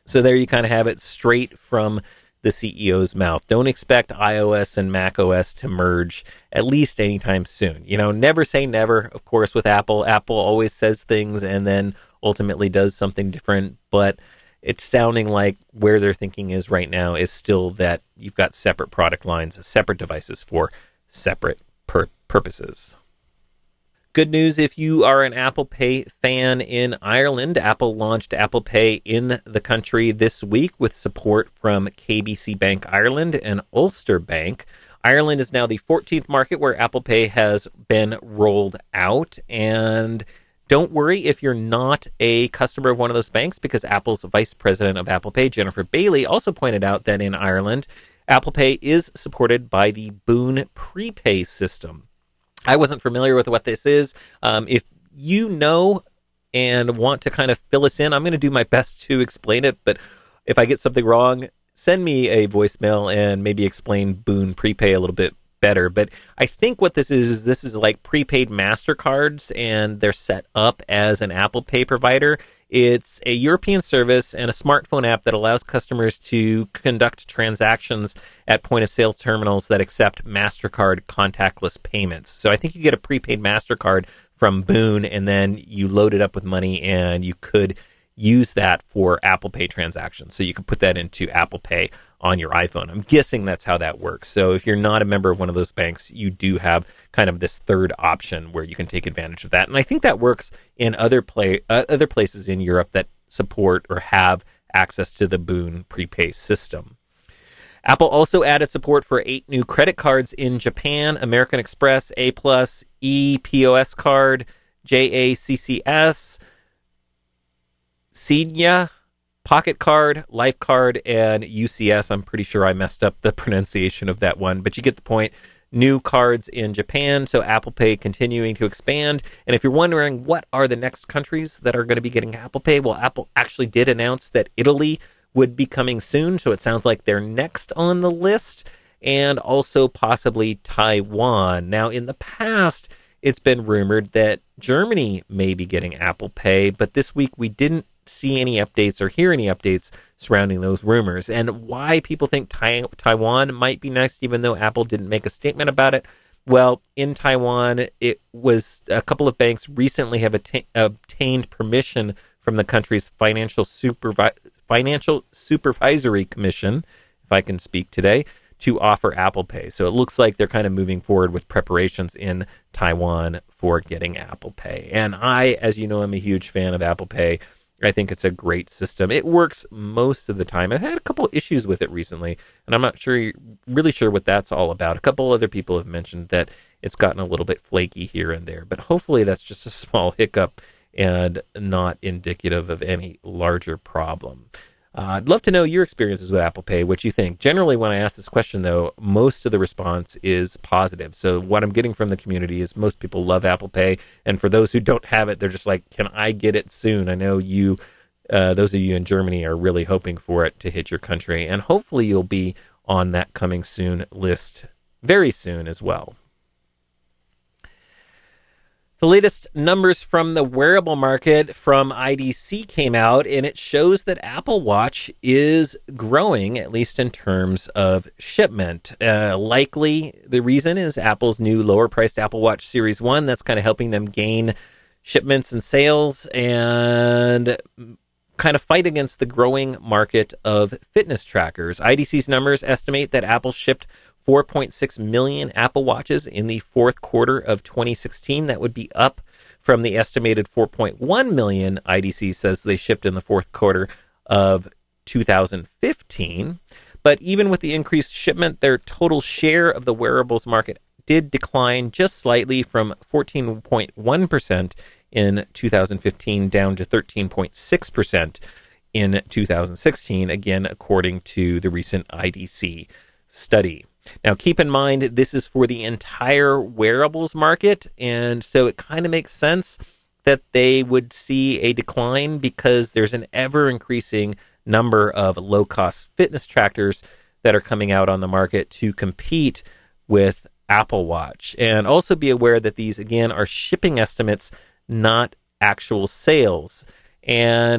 So there you kind of have it straight from the C E O's mouth. Don't expect iOS and macOS to merge at least anytime soon. You know, never say never, of course, with Apple. Apple always says things and then ultimately does something different, but it's sounding like where their thinking is right now is still that you've got separate product lines, separate devices for separate pur- purposes. Good news if you are an Apple Pay fan in Ireland. Apple launched Apple Pay in the country this week with support from K B C Bank Ireland and Ulster Bank. Ireland is now the fourteenth market where Apple Pay has been rolled out. And don't worry if you're not a customer of one of those banks, because Apple's vice president of Apple Pay, Jennifer Bailey, also pointed out that in Ireland, Apple Pay is supported by the Boon Prepay system. I wasn't familiar with what this is. Um, if you know and want to kind of fill us in, I'm going to do my best to explain it. But if I get something wrong, send me a voicemail and maybe explain Boon Prepay a little bit better. But I think what this is, is this is like prepaid MasterCards, and they're set up as an Apple Pay provider. It's a European service and a smartphone app that allows customers to conduct transactions at point-of-sale terminals that accept MasterCard contactless payments. So I think you get a prepaid MasterCard from Boon, and then you load it up with money, and you could use that for Apple Pay transactions. So you could put that into Apple Pay on your iPhone. I'm guessing that's how that works. So if you're not a member of one of those banks, you do have kind of this third option where you can take advantage of that. And I think that works in other play uh, other places in Europe that support or have access to the Boon Prepay system. Apple also added support for eight new credit cards in Japan: American Express, A plus, E P O S card, J A C C S, Senya, Pocket Card, Life Card, and U C S. I'm pretty sure I messed up the pronunciation of that one, but you get the point. New cards in Japan, so Apple Pay continuing to expand. And if you're wondering what are the next countries that are going to be getting Apple Pay, well, Apple actually did announce that Italy would be coming soon, so it sounds like they're next on the list, and also possibly Taiwan. Now, in the past, it's been rumored that Germany may be getting Apple Pay, but this week we didn't see any updates or hear any updates surrounding those rumors. And why people think tai- Taiwan might be next, even though Apple didn't make a statement about it. Well, in Taiwan, it was a couple of banks recently have atta- obtained permission from the country's financial supervi- financial supervisory commission, if I can speak today, to offer Apple Pay. So it looks like they're kind of moving forward with preparations in Taiwan for getting Apple Pay. And I, as you know, I'm a huge fan of Apple Pay. I think it's a great system. It works most of the time. I've had a couple issues with it recently, and I'm not sure, really sure what that's all about. A couple other people have mentioned that it's gotten a little bit flaky here and there, but hopefully that's just a small hiccup and not indicative of any larger problem. Uh, I'd love to know your experiences with Apple Pay, what you think. Generally, when I ask this question, though, most of the response is positive. So what I'm getting from the community is most people love Apple Pay. And for those who don't have it, they're just like, can I get it soon? I know you, uh, those of you in Germany are really hoping for it to hit your country. And hopefully you'll be on that coming soon list very soon as well. The latest numbers from the wearable market from I D C came out, and it shows that Apple Watch is growing, at least in terms of shipment. Uh, likely, the reason is Apple's new lower-priced Apple Watch Series one. That's kind of helping them gain shipments and sales and kind of fight against the growing market of fitness trackers. I D C's numbers estimate that Apple shipped four point six million Apple Watches in the fourth quarter of twenty sixteen. That would be up from the estimated four point one million I D C says they shipped in the fourth quarter of two thousand fifteen. But even with the increased shipment, their total share of the wearables market did decline just slightly from fourteen point one percent in two thousand fifteen down to thirteen point six percent in two thousand sixteen, again, according to the recent I D C study. Now, keep in mind, this is for the entire wearables market, and so it kind of makes sense that they would see a decline because there's an ever-increasing number of low-cost fitness trackers that are coming out on the market to compete with Apple Watch. And also be aware that these, again, are shipping estimates, not actual sales. And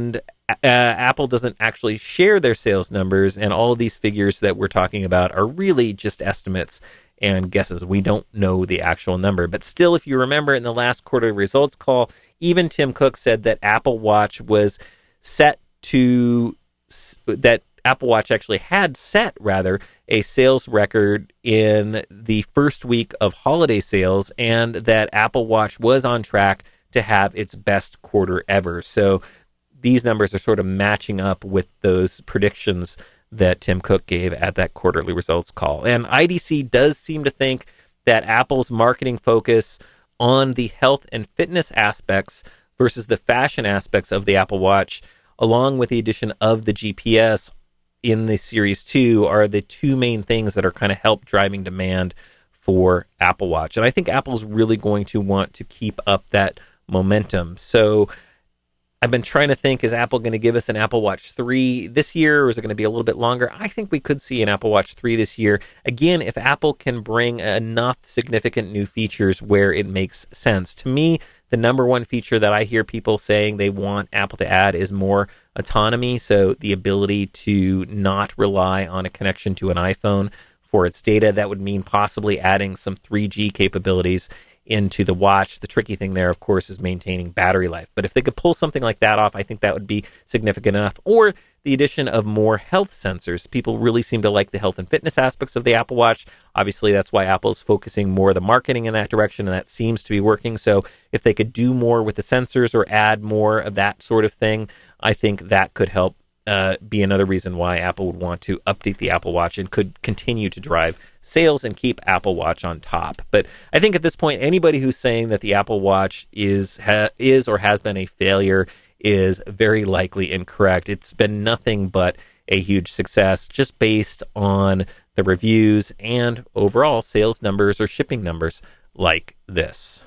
uh, Apple doesn't actually share their sales numbers, and all of these figures that we're talking about are really just estimates and guesses. We don't know the actual number. But still, if you remember in the last quarterly results call, even Tim Cook said that Apple Watch was set to, that Apple Watch actually had set, rather, a sales record in the first week of holiday sales, and that Apple Watch was on track to have its best quarter ever. So these numbers are sort of matching up with those predictions that Tim Cook gave at that quarterly results call. And I D C does seem to think that Apple's marketing focus on the health and fitness aspects versus the fashion aspects of the Apple Watch, along with the addition of the G P S in the Series two, are the two main things that are kind of help driving demand for Apple Watch. And I think Apple's really going to want to keep up that momentum. So I've been trying to think, is Apple going to give us an Apple Watch three this year, or is it going to be a little bit longer? I think we could see an Apple Watch three this year. Again, if Apple can bring enough significant new features where it makes sense. To me, the number one feature that I hear people saying they want Apple to add is more autonomy, so the ability to not rely on a connection to an iPhone for its data. That would mean possibly adding some three G capabilities into the watch. The tricky thing there, of course, is maintaining battery life. But if they could pull something like that off, I think that would be significant enough. Or the addition of more health sensors. People really seem to like the health and fitness aspects of the Apple Watch. Obviously, that's why Apple's focusing more of the marketing in that direction, and that seems to be working. So if they could do more with the sensors or add more of that sort of thing, I think that could help Uh, be another reason why Apple would want to update the Apple Watch and could continue to drive sales and keep Apple Watch on top. But I think at this point, anybody who's saying that the Apple Watch is ha- is or has been a failure is very likely incorrect. It's been nothing but a huge success just based on the reviews and overall sales numbers or shipping numbers like this.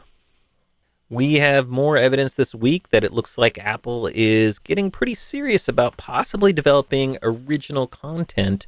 We have more evidence this week that it looks like Apple is getting pretty serious about possibly developing original content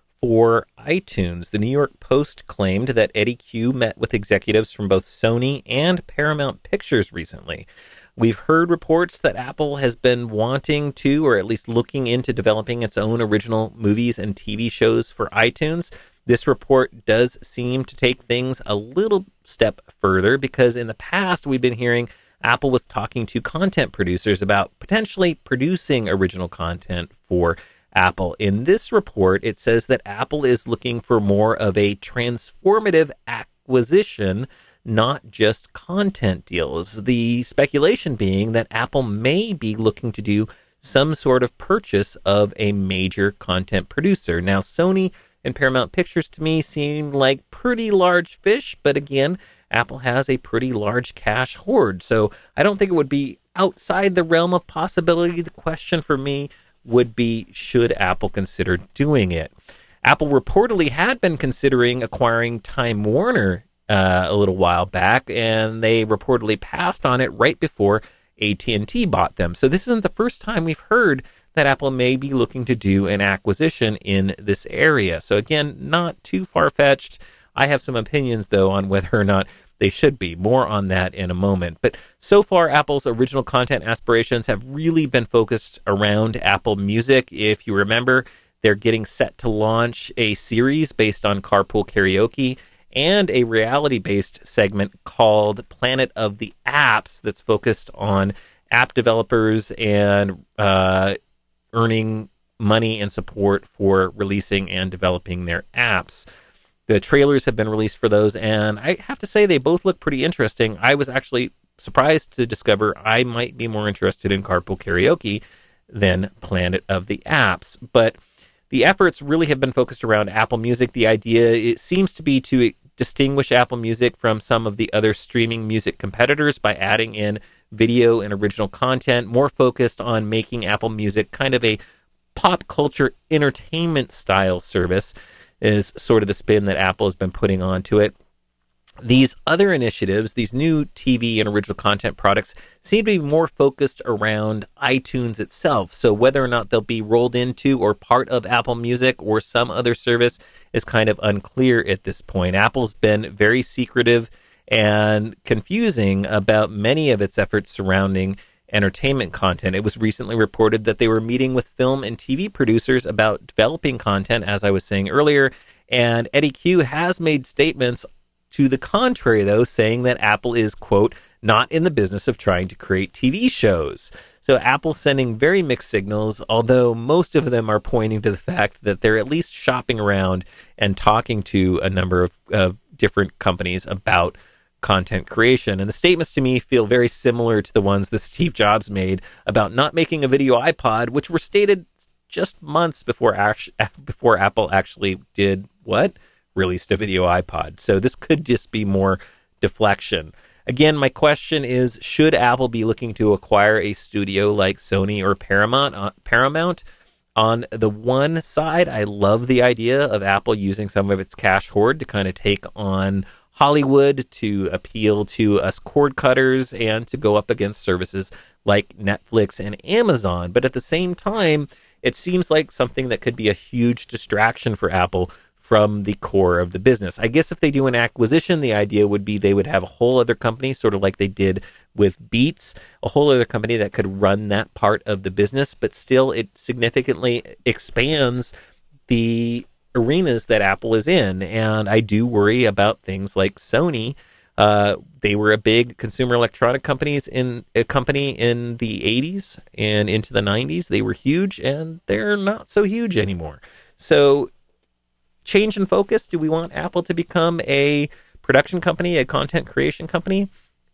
for iTunes. The New York Post claimed that Eddie Q met with executives from both Sony and Paramount Pictures recently. We've heard reports that Apple has been wanting to, or at least looking into, developing its own original movies and T V shows for iTunes. This report does seem to take things a little step further, because in the past we've been hearing Apple was talking to content producers about potentially producing original content for Apple. In this report, it says that Apple is looking for more of a transformative acquisition, not just content deals. The speculation being that Apple may be looking to do some sort of purchase of a major content producer. Now, Sony and Paramount Pictures to me seem like pretty large fish, but again, Apple has a pretty large cash hoard, so I don't think it would be outside the realm of possibility. The question for me would be, should Apple consider doing it? Apple reportedly had been considering acquiring Time Warner uh, a little while back, and they reportedly passed on it right before A T and T bought them. So this isn't the first time we've heard that Apple may be looking to do an acquisition in this area. So again, not too far-fetched. I have some opinions, though, on whether or not they should be. More on that in a moment. But so far, Apple's original content aspirations have really been focused around Apple Music. If you remember, they're getting set to launch a series based on Carpool Karaoke and a reality-based segment called Planet of the Apps that's focused on app developers and uh, earning money and support for releasing and developing their apps. The trailers have been released for those, and I have to say they both look pretty interesting. I was actually surprised to discover I might be more interested in Carpool Karaoke than Planet of the Apps. But the efforts really have been focused around Apple Music. The idea, it seems to be to distinguish Apple Music from some of the other streaming music competitors by adding in video and original content, more focused on making Apple Music kind of a pop culture entertainment style service, is sort of the spin that Apple has been putting onto it. These other initiatives, these new T V and original content products, seem to be more focused around iTunes itself. So whether or not they'll be rolled into or part of Apple Music or some other service is kind of unclear at this point. Apple's been very secretive and confusing about many of its efforts surrounding entertainment content. It was recently reported that they were meeting with film and T V producers about developing content, as I was saying earlier, and Eddy Cue has made statements to the contrary, though, saying that Apple is, quote, not in the business of trying to create T V shows. So Apple's sending very mixed signals, although most of them are pointing to the fact that they're at least shopping around and talking to a number of uh, different companies about content creation. And the statements to me feel very similar to the ones that Steve Jobs made about not making a video iPod, which were stated just months before act- before Apple actually did what? Released a video iPod. So this could just be more deflection. Again, my question is, should Apple be looking to acquire a studio like Sony or Paramount? Uh, Paramount? On the one side, I love the idea of Apple using some of its cash hoard to kind of take on Hollywood, to appeal to us cord cutters, and to go up against services like Netflix and Amazon. But at the same time, it seems like something that could be a huge distraction for Apple from the core of the business. I guess if they do an acquisition, the idea would be they would have a whole other company, sort of like they did with Beats, a whole other company that could run that part of the business, but still it significantly expands the arenas that Apple is in. And I do worry about things like Sony. Uh, they were a big consumer electronic companies in a company in the eighties and into the nineties. They were huge, and they're not so huge anymore. So change in focus. Do we want Apple to become a production company, a content creation company?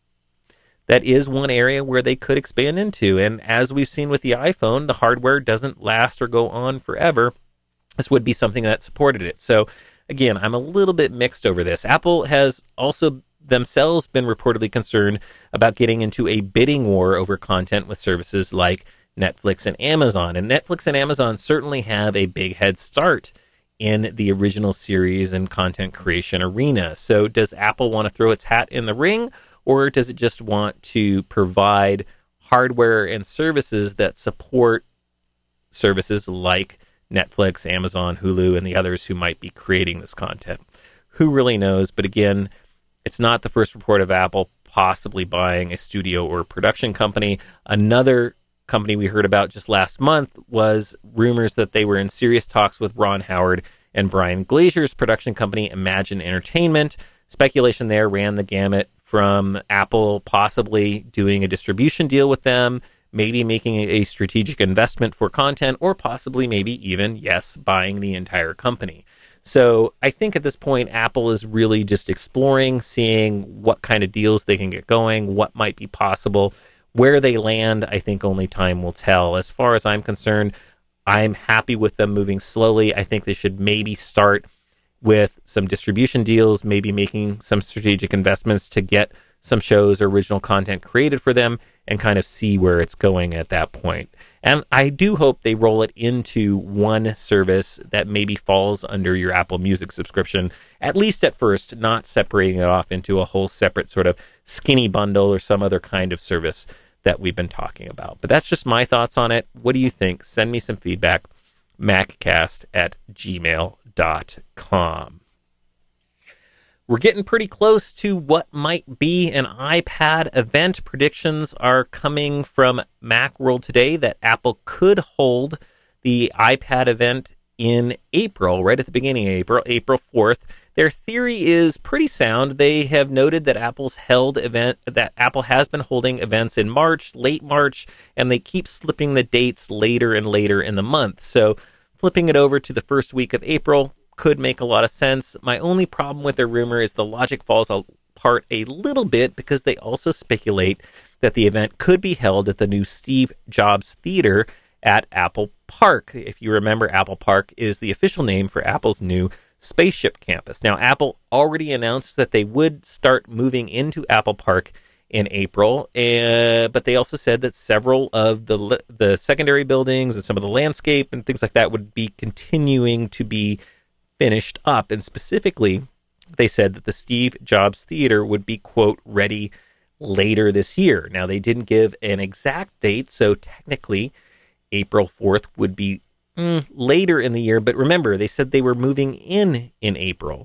That is one area where they could expand into. And as we've seen with the iPhone, the hardware doesn't last or go on forever. This would be something that supported it. So again, I'm a little bit mixed over this. Apple has also themselves been reportedly concerned about getting into a bidding war over content with services like Netflix and Amazon. And Netflix and Amazon certainly have a big head start in the original series and content creation arena. So does Apple want to throw its hat in the ring, or does it just want to provide hardware and services that support services like Netflix, Amazon, Hulu, and the others who might be creating this content? Who really knows? But again, it's not the first report of Apple possibly buying a studio or production company. Another company we heard about just last month was rumors that they were in serious talks with Ron Howard and Brian Glazer's production company, Imagine Entertainment. Speculation there ran the gamut from Apple possibly doing a distribution deal with them, maybe making a strategic investment for content, or possibly maybe even, yes, buying the entire company. So I think at this point, Apple is really just exploring, seeing what kind of deals they can get going, what might be possible. Where they land, I think only time will tell. As far as I'm concerned, I'm happy with them moving slowly. I think they should maybe start with some distribution deals, maybe making some strategic investments to get some shows or original content created for them, and kind of see where it's going at that point. And I do hope they roll it into one service that maybe falls under your Apple Music subscription, at least at first, not separating it off into a whole separate sort of skinny bundle or some other kind of service that we've been talking about. But that's just my thoughts on it. What do you think? Send me some feedback. Maccast at gmail dot com. We're getting pretty close to what might be an iPad event. Predictions are coming from Macworld today that Apple could hold the iPad event in April, right at the beginning of April, April fourth. Their theory is pretty sound. They have noted that Apple's held event that Apple has been holding events in March, late March, and they keep slipping the dates later and later in the month. So flipping it over to the first week of April could make a lot of sense. My only problem with their rumor is the logic falls apart a little bit, because they also speculate that the event could be held at the new Steve Jobs Theater at Apple Park. If you remember, Apple Park is the official name for Apple's new spaceship campus. Now, Apple already announced that they would start moving into Apple Park in April, uh, but they also said that several of the the secondary buildings and some of the landscape and things like that would be continuing to be finished up. And specifically, they said that the Steve Jobs Theater would be, quote, ready later this year. Now, they didn't give an exact date, so technically April fourth would be mm, later in the year. But remember, they said they were moving in in April.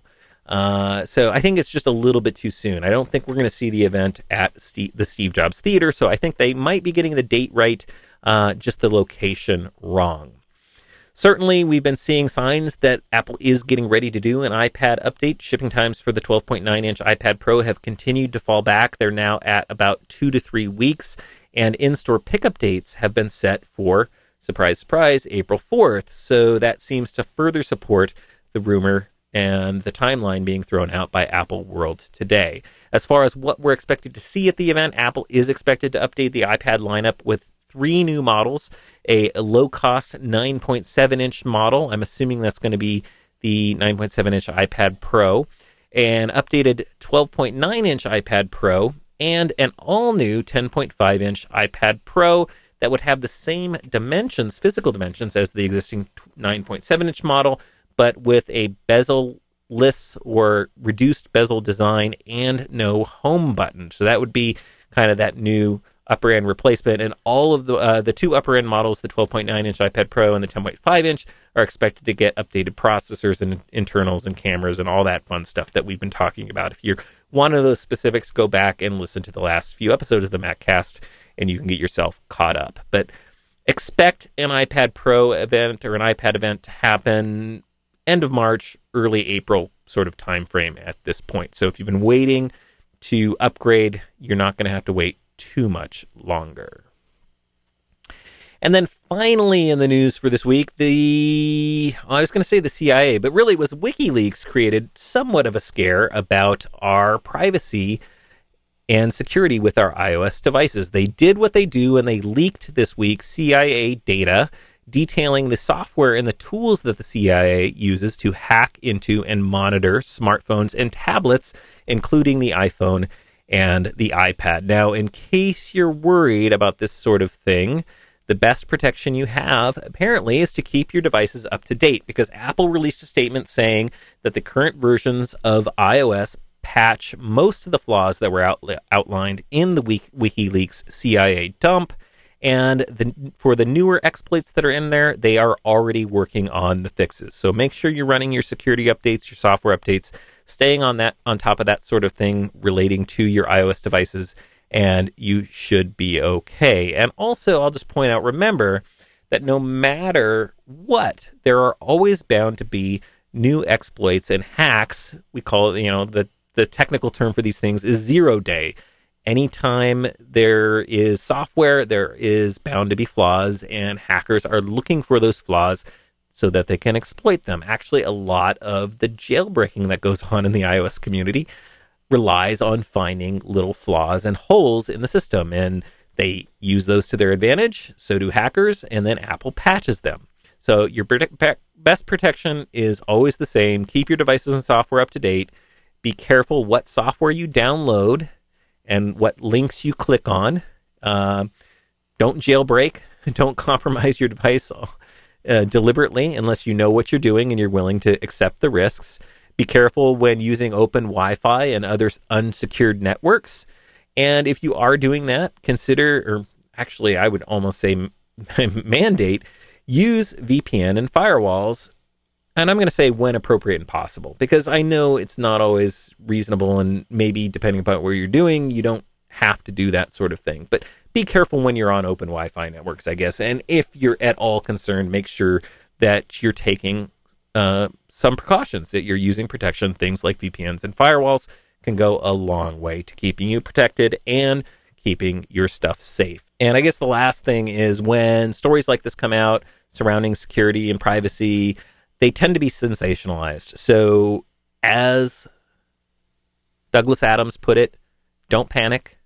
Uh, so I think it's just a little bit too soon. I don't think we're going to see the event at Steve, the Steve Jobs Theater, so I think they might be getting the date right, uh, just the location wrong. Certainly, we've been seeing signs that Apple is getting ready to do an iPad update. Shipping times for the twelve point nine inch iPad Pro have continued to fall back. They're now at about two to three weeks, and in-store pickup dates have been set for, surprise, surprise, April fourth. So that seems to further support the rumor and the timeline being thrown out by Apple World today. As far as what we're expected to see at the event, Apple is expected to update the iPad lineup with three new models, a low-cost nine point seven inch model. I'm assuming that's going to be the nine point seven inch iPad Pro, an updated twelve point nine inch iPad Pro, and an all-new ten point five inch iPad Pro that would have the same dimensions, physical dimensions, as the existing nine point seven inch model, but with a bezel-less or reduced bezel design and no home button. So that would be kind of that new upper end replacement. And all of the uh, the two upper end models, the twelve point nine inch iPad Pro and the ten point five inch, are expected to get updated processors and internals and cameras and all that fun stuff that we've been talking about. If you're one of those specifics, go back and listen to the last few episodes of the MacCast, and you can get yourself caught up. But expect an iPad Pro event or an iPad event to happen end of March, early April sort of time frame at this point. So if you've been waiting to upgrade, you're not going to have to wait too much longer. And then finally in the news for this week, the, I was going to say the C I A, but really it was WikiLeaks created somewhat of a scare about our privacy and security with our iOS devices. They did what they do, and they leaked this week C I A data detailing the software and the tools that the C I A uses to hack into and monitor smartphones and tablets, including the iPhone and the iPad. Now, in case you're worried about this sort of thing, the best protection you have, apparently, is to keep your devices up to date, because Apple released a statement saying that the current versions of iOS patch most of the flaws that were out, outlined in the WikiLeaks C I A dump. And the, for the newer exploits that are in there, they are already working on the fixes. So make sure you're running your security updates, your software updates, staying on that, on top of that sort of thing relating to your iOS devices, and you should be okay. And also, I'll just point out, remember that no matter what, there are always bound to be new exploits and hacks. We call it, you know, the, the technical term for these things is zero day. Anytime there is software, there is bound to be flaws, and hackers are looking for those flaws so that they can exploit them. Actually, a lot of the jailbreaking that goes on in the iOS community relies on finding little flaws and holes in the system, and they use those to their advantage. So do hackers, and then Apple patches them. So your best protection is always the same. Keep your devices and software up to date. Be careful what software you download and what links you click on. Uh, don't jailbreak. Don't compromise your device uh, deliberately unless you know what you're doing and you're willing to accept the risks. Be careful when using open Wi-Fi and other unsecured networks. And if you are doing that, consider, or actually I would almost say mandate, use V P N and firewalls. And I'm going to say when appropriate and possible, because I know it's not always reasonable, and maybe depending upon what you're doing, you don't have to do that sort of thing. But be careful when you're on open Wi-Fi networks, I guess. And if you're at all concerned, make sure that you're taking uh, some precautions, that you're using protection. Things like V P Ns and firewalls can go a long way to keeping you protected and keeping your stuff safe. And I guess the last thing is, when stories like this come out surrounding security and privacy, they tend to be sensationalized. So, as Douglas Adams put it, don't panic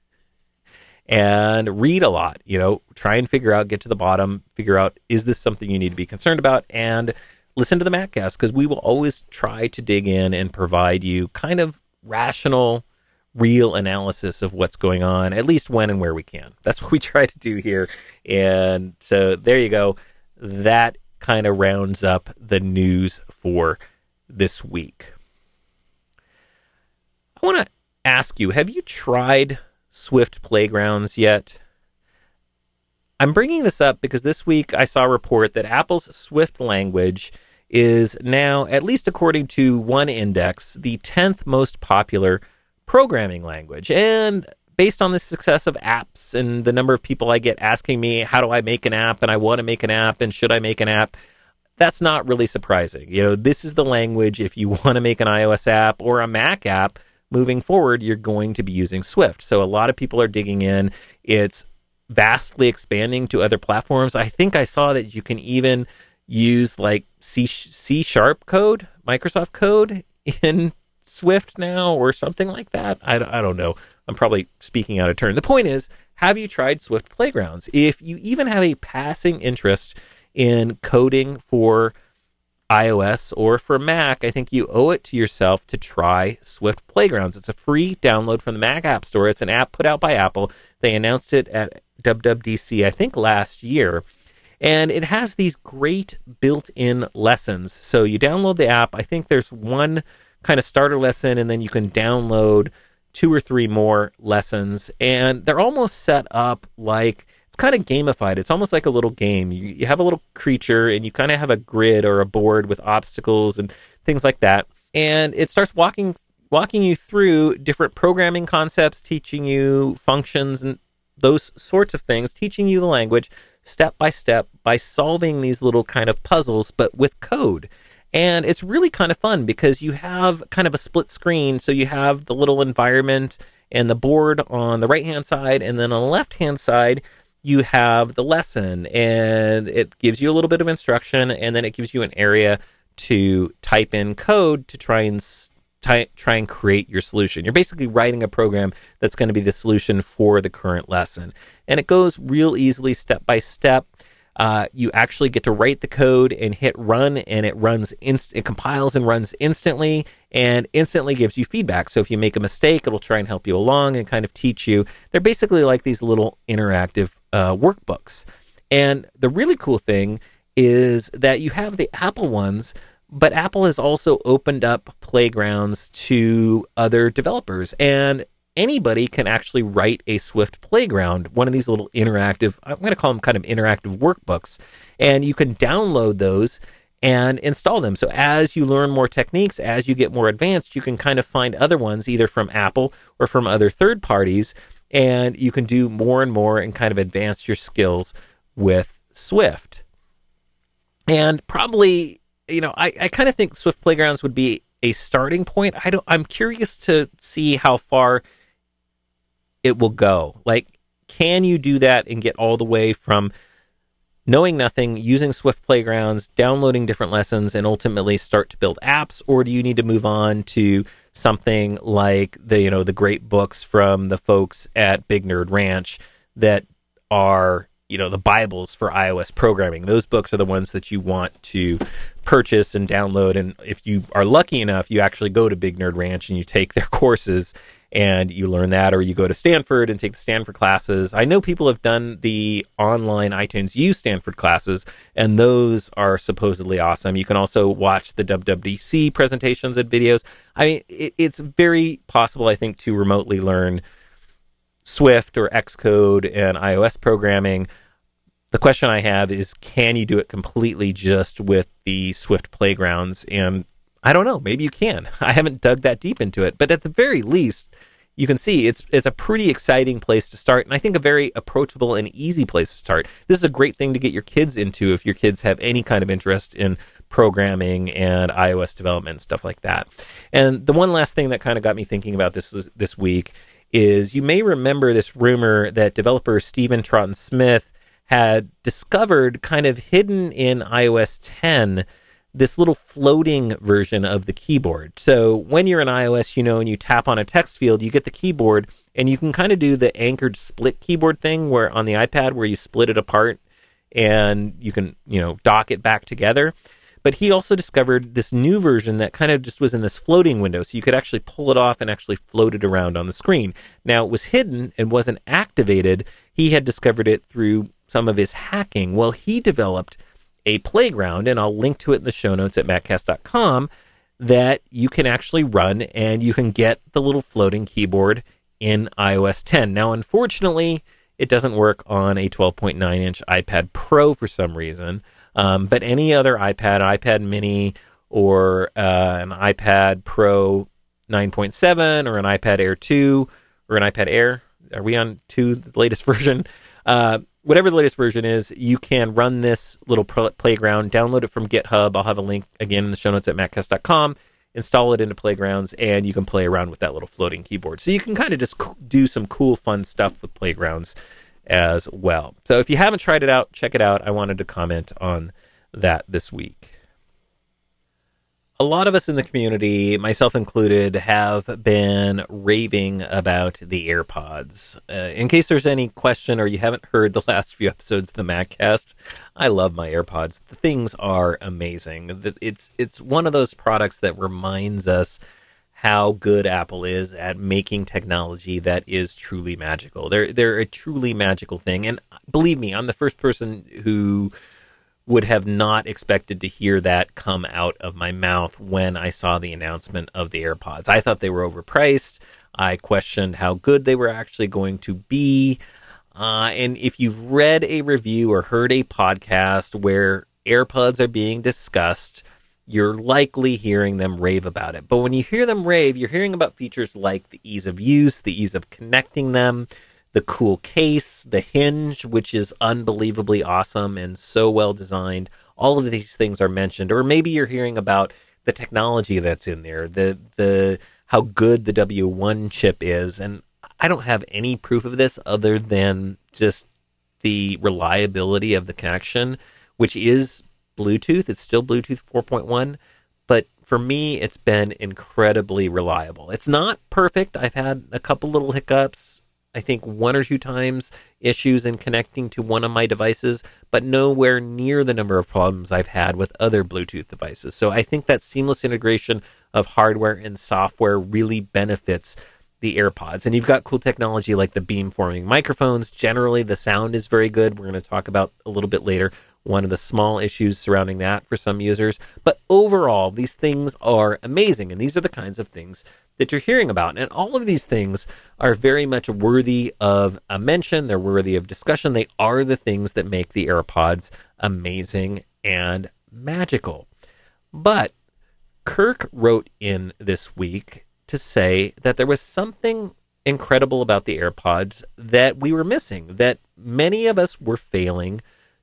and read a lot. You know, try and figure out, get to the bottom, figure out, is this something you need to be concerned about? And listen to the MacCast, because we will always try to dig in and provide you kind of rational, real analysis of what's going on, at least when and where we can. That's what we try to do here. And so there you go. That kind of rounds up the news for this week. I want to ask you, have you tried Swift Playgrounds yet? I'm bringing this up because this week I saw a report that Apple's Swift language is now, at least according to one index, the tenth most popular programming language. And based on the success of apps and the number of people I get asking me, how do I make an app? And I want to make an app, and should I make an app? That's not really surprising. You know, this is the language. If you want to make an iOS app or a Mac app moving forward, you're going to be using Swift. So a lot of people are digging in. It's vastly expanding to other platforms. I think I saw that you can even use like C C sharp code, Microsoft code in Swift now, or something like that. I, I don't know. I'm probably speaking out of turn. The point is, have you tried Swift Playgrounds? If you even have a passing interest in coding for iOS or for Mac, I think you owe it to yourself to try Swift Playgrounds. It's a free download from the Mac App Store. It's an app put out by Apple. They announced it at W W D C, I think, last year. And it has these great built-in lessons. So you download the app. I think there's one kind of starter lesson, and then you can download two or three more lessons. And they're almost set up like, it's kind of gamified. It's almost like a little game. You, you have a little creature, and you kind of have a grid or a board with obstacles and things like that. And it starts walking walking you through different programming concepts, teaching you functions and those sorts of things, teaching you the language step by step by solving these little kind of puzzles, but with code. And it's really kind of fun because you have kind of a split screen. So you have the little environment and the board on the right-hand side, and then on the left-hand side, you have the lesson, and it gives you a little bit of instruction, and then it gives you an area to type in code to try and Ty, try and create your solution. You're basically writing a program that's going to be the solution for the current lesson. And it goes real easily, step by step. Uh, you actually get to write the code and hit run, and it runs, inst- it compiles and runs instantly, and instantly gives you feedback. So if you make a mistake, it'll try and help you along and kind of teach you. They're basically like these little interactive uh, workbooks. And the really cool thing is that you have the Apple ones, but Apple has also opened up Playgrounds to other developers, and anybody can actually write a Swift Playground, one of these little interactive, I'm going to call them kind of interactive workbooks, and you can download those and install them. So as you learn more techniques, as you get more advanced, you can kind of find other ones either from Apple or from other third parties, and you can do more and more and kind of advance your skills with Swift. And probably, you know, I, I kind of think Swift Playgrounds would be a starting point. I don't, I'm curious to see how far it will go. Like, can you do that and get all the way from knowing nothing, using Swift Playgrounds, downloading different lessons, and ultimately start to build apps? Or do you need to move on to something like the, you know, the great books from the folks at Big Nerd Ranch that are, you know, the Bibles for iOS programming? Those books are the ones that you want to purchase and download. And if you are lucky enough, you actually go to Big Nerd Ranch and you take their courses and you learn that, or you go to Stanford and take the Stanford classes. I know people have done the online iTunes U Stanford classes, and those are supposedly awesome. You can also watch the W W D C presentations and videos. I mean, it, it's very possible, I think, to remotely learn Swift or Xcode and iOS programming. The question I have is, can you do it completely just with the Swift Playgrounds? And I don't know, maybe you can. I haven't dug that deep into it, but at the very least, you can see it's it's a pretty exciting place to start, and I think a very approachable and easy place to start. This is a great thing to get your kids into if your kids have any kind of interest in programming and iOS development and stuff like that. And the one last thing that kind of got me thinking about this this week is, you may remember this rumor that developer Stephen Troughton-Smith had discovered, kind of hidden in iOS ten, this little floating version of the keyboard. So when you're in iOS, you know, and you tap on a text field, you get the keyboard, and you can kind of do the anchored split keyboard thing where on the iPad where you split it apart and you can, you know, dock it back together. But he also discovered this new version that kind of just was in this floating window, so you could actually pull it off and actually float it around on the screen. Now, it was hidden and wasn't activated. He had discovered it through some of his hacking. Well, he developed a playground, and I'll link to it in the show notes at maccast dot com, that you can actually run, and you can get the little floating keyboard in iOS ten. Now, unfortunately, it doesn't work on a twelve point nine inch iPad Pro for some reason. Um, but any other iPad, iPad Mini, or uh, an iPad Pro nine point seven, or an iPad Air two, or an iPad Air, are we on two, the latest version? Uh, whatever the latest version is, you can run this little Playground, download it from GitHub. I'll have a link again in the show notes at maccast dot com. Install it into Playgrounds, and you can play around with that little floating keyboard. So you can kind of just do some cool, fun stuff with Playgrounds as well. So if you haven't tried it out, check it out. I wanted to comment on that this week. A lot of us in the community, myself included, have been raving about the AirPods. Uh, in case there's any question or you haven't heard the last few episodes of the MacCast, I love my AirPods. The things are amazing. It's it's one of those products that reminds us how good Apple is at making technology that is truly magical. They're they're a truly magical thing, and believe me, I'm the first person who would have not expected to hear that come out of my mouth when I saw the announcement of the AirPods. I thought they were overpriced. I questioned how good they were actually going to be. Uh, and if you've read a review or heard a podcast where AirPods are being discussed, you're likely hearing them rave about it. But when you hear them rave, you're hearing about features like the ease of use, the ease of connecting them, the cool case, the hinge, which is unbelievably awesome and so well designed. All of these things are mentioned. Or maybe you're hearing about the technology that's in there, the the how good the W one chip is. And I don't have any proof of this other than just the reliability of the connection, which is Bluetooth. It's still Bluetooth four point one. But for me, it's been incredibly reliable. It's not perfect. I've had a couple little hiccups. I think one or two times issues in connecting to one of my devices, but nowhere near the number of problems I've had with other Bluetooth devices. So I think that seamless integration of hardware and software really benefits the AirPods. And you've got cool technology like the beamforming microphones. Generally, the sound is very good. We're going to talk about a little bit later one of the small issues surrounding that for some users. But overall, these things are amazing. And these are the kinds of things that you're hearing about. And all of these things are very much worthy of a mention. They're worthy of discussion. They are the things that make the AirPods amazing and magical. But Kirk wrote in this week to say that there was something incredible about the AirPods that we were missing, that many of us were failing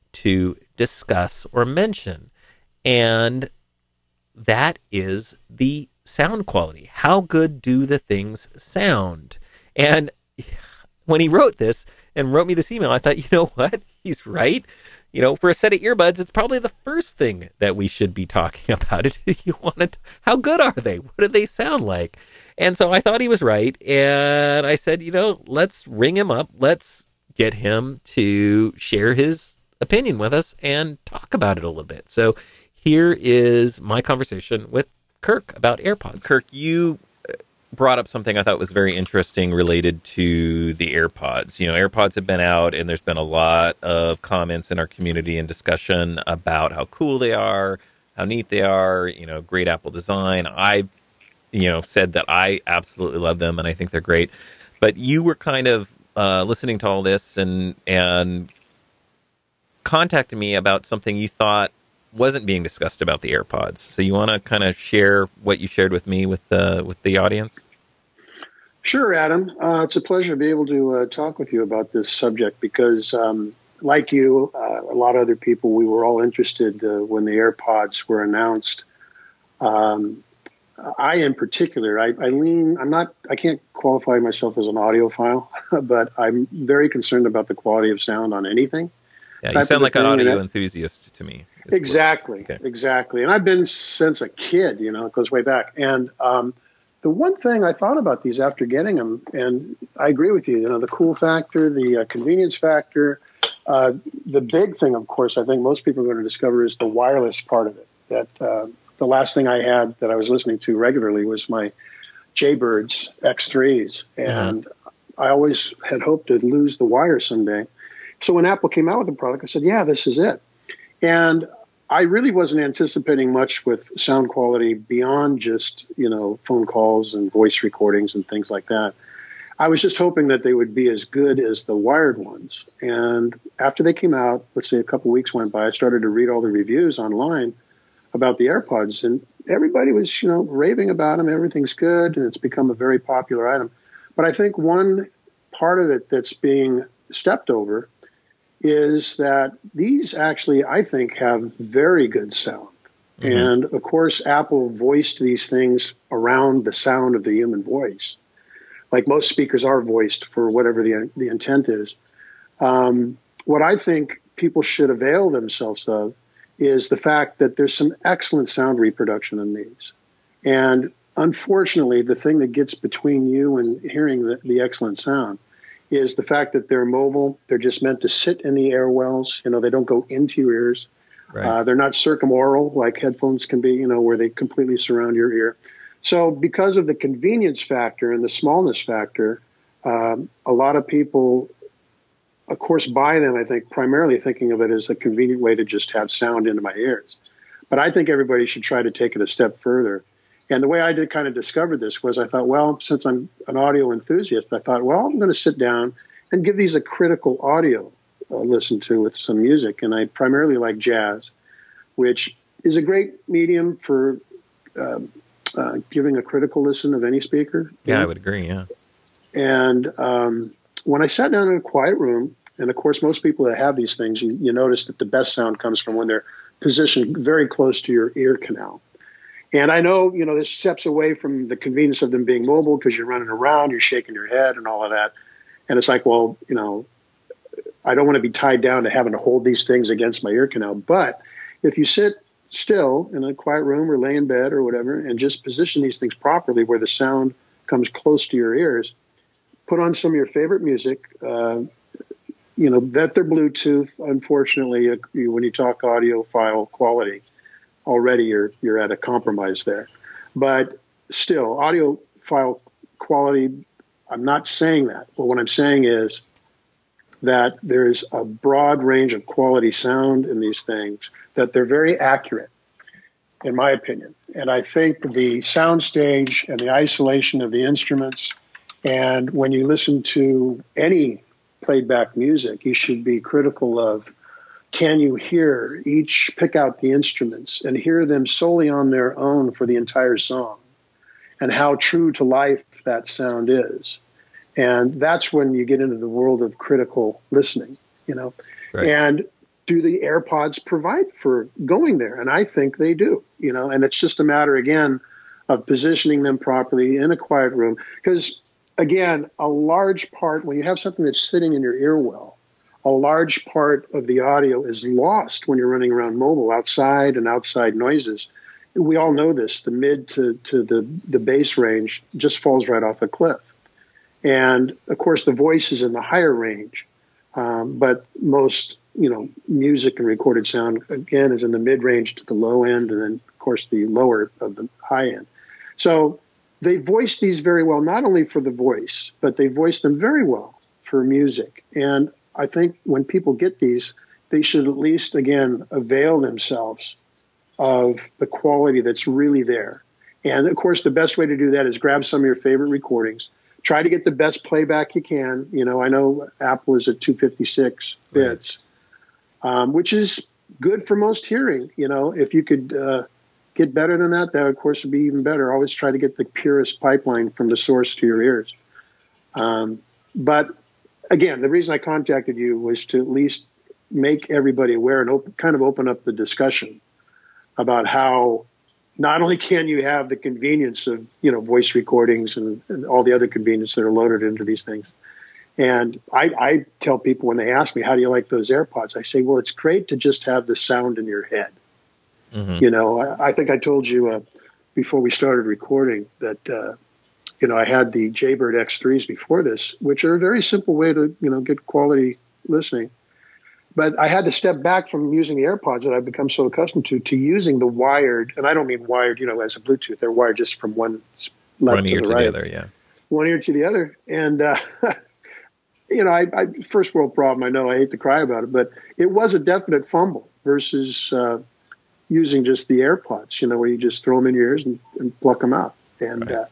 to discuss or mention. And that is the sound quality. How good do the things sound? And when he wrote this and wrote me this email, I thought, you know what? He's right. You know, for a set of earbuds, it's probably the first thing that we should be talking about. It you want to, how good are they? What do they sound like? And so I thought he was right. And I said, you know, let's ring him up. Let's get him to share his opinion with us and talk about it a little bit. So here is my conversation with Kirk about AirPods. Kirk, you brought up something I thought was very interesting related to the AirPods. You know, AirPods have been out, and there's been a lot of comments in our community and discussion about how cool they are, how neat they are, you know, great Apple design. I, you know, said that I absolutely love them, and I think they're great. But you were kind of uh, listening to all this and and contacted me about something you thought wasn't being discussed about the AirPods. So you want to kind of share what you shared with me with the with the audience? Sure, Adam. Uh, it's a pleasure to be able to uh, talk with you about this subject because, um, like you, uh, a lot of other people, we were all interested uh, when the AirPods were announced. Um, I, in particular, I, I lean. I'm not. I can't qualify myself as an audiophile, but I'm very concerned about the quality of sound on anything. Yeah, you sound like an audio enthusiast to me. Exactly, okay. exactly. And I've been since a kid, you know, it goes way back. And um, the one thing I thought about these after getting them, and I agree with you, you know, the cool factor, the uh, convenience factor, uh, the big thing, of course, I think most people are going to discover is the wireless part of it. That uh, the last thing I had that I was listening to regularly was my Jaybirds X threes. And mm-hmm. I always had hoped to lose the wire someday. So when Apple came out with the product, I said, yeah, this is it. And I really wasn't anticipating much with sound quality beyond just, you know, phone calls and voice recordings and things like that. I was just hoping that they would be as good as the wired ones. And after they came out, let's say a couple of weeks went by, I started to read all the reviews online about the AirPods, and everybody was, you know, raving about them. Everything's good, and it's become a very popular item. But I think one part of it that's being stepped over is that these actually, I think, have very good sound. Mm-hmm. And, of course, Apple voiced these things around the sound of the human voice. Like most speakers are voiced for whatever the the intent is. Um, what I think people should avail themselves of is the fact that there's some excellent sound reproduction in these. And unfortunately, the thing that gets between you and hearing the, the excellent sound is the fact that they're mobile. They're just meant to sit in the airwells. You know, they don't go into your ears. Right. Uh, they're not circumaural like headphones can be, you know, where they completely surround your ear. So because of the convenience factor and the smallness factor, um, a lot of people, of course, buy them, I think, primarily thinking of it as a convenient way to just have sound into my ears. But I think everybody should try to take it a step further. And the way I did kind of discover this was I thought, well, since I'm an audio enthusiast, I thought, well, I'm going to sit down and give these a critical audio uh, listen to with some music. And I primarily like jazz, which is a great medium for uh, uh, giving a critical listen of any speaker. Yeah, I would agree, yeah. And um, when I sat down in a quiet room, and of course, most people that have these things, you, you notice that the best sound comes from when they're positioned very close to your ear canal. And I know, you know, this steps away from the convenience of them being mobile because you're running around, you're shaking your head and all of that. And it's like, well, you know, I don't want to be tied down to having to hold these things against my ear canal. But if you sit still in a quiet room or lay in bed or whatever and just position these things properly where the sound comes close to your ears, put on some of your favorite music, uh, you know, that they're Bluetooth. Unfortunately, uh, when you talk audiophile quality, already you're you're at a compromise there. But still, audiophile quality, I'm not saying that. But what I'm saying is that there's a broad range of quality sound in these things, that they're very accurate, in my opinion. And I think the soundstage and the isolation of the instruments, and when you listen to any played back music, you should be critical of, can you hear each, pick out the instruments and hear them solely on their own for the entire song, and how true to life that sound is. And that's when you get into the world of critical listening, you know. Right. And do the AirPods provide for going there? And I think they do, you know, and it's just a matter, again, of positioning them properly in a quiet room. Because, again, a large part, when you have something that's sitting in your ear well, a large part of the audio is lost when you're running around mobile, outside and outside noises. We all know this. The mid to, to the, the bass range just falls right off a cliff. And, of course, the voice is in the higher range. Um, but most, you know, music and recorded sound, again, is in the mid-range to the low end, and then, of course, the lower of the high end. So they voice these very well, not only for the voice, but they voice them very well for music. And I think when people get these, they should at least, again, avail themselves of the quality that's really there. And, of course, the best way to do that is grab some of your favorite recordings. Try to get the best playback you can. You know, I know Apple is at two fifty-six bits, right. um, which is good for most hearing. You know, if you could uh, get better than that, that, of course, would be even better. Always try to get the purest pipeline from the source to your ears. Um, but, again, the reason I contacted you was to at least make everybody aware and open, kind of open up the discussion about how not only can you have the convenience of, you know, voice recordings and, and all the other convenience that are loaded into these things. And I, I tell people when they ask me, how do you like those AirPods? I say, well, it's great to just have the sound in your head. Mm-hmm. You know, I, I think I told you uh, before we started recording that, uh, you know, I had the Jaybird X threes before this, which are a very simple way to, you know, get quality listening. But I had to step back from using the AirPods that I've become so accustomed to, to using the wired, and I don't mean wired, you know, as a Bluetooth. They're wired just from one left one ear to the to right. the other, yeah. One ear to the other. And, uh, you know, I, I first world problem, I know, I hate to cry about it, but it was a definite fumble versus uh, using just the AirPods, you know, where you just throw them in your ears and, and pluck them out. And right. uh,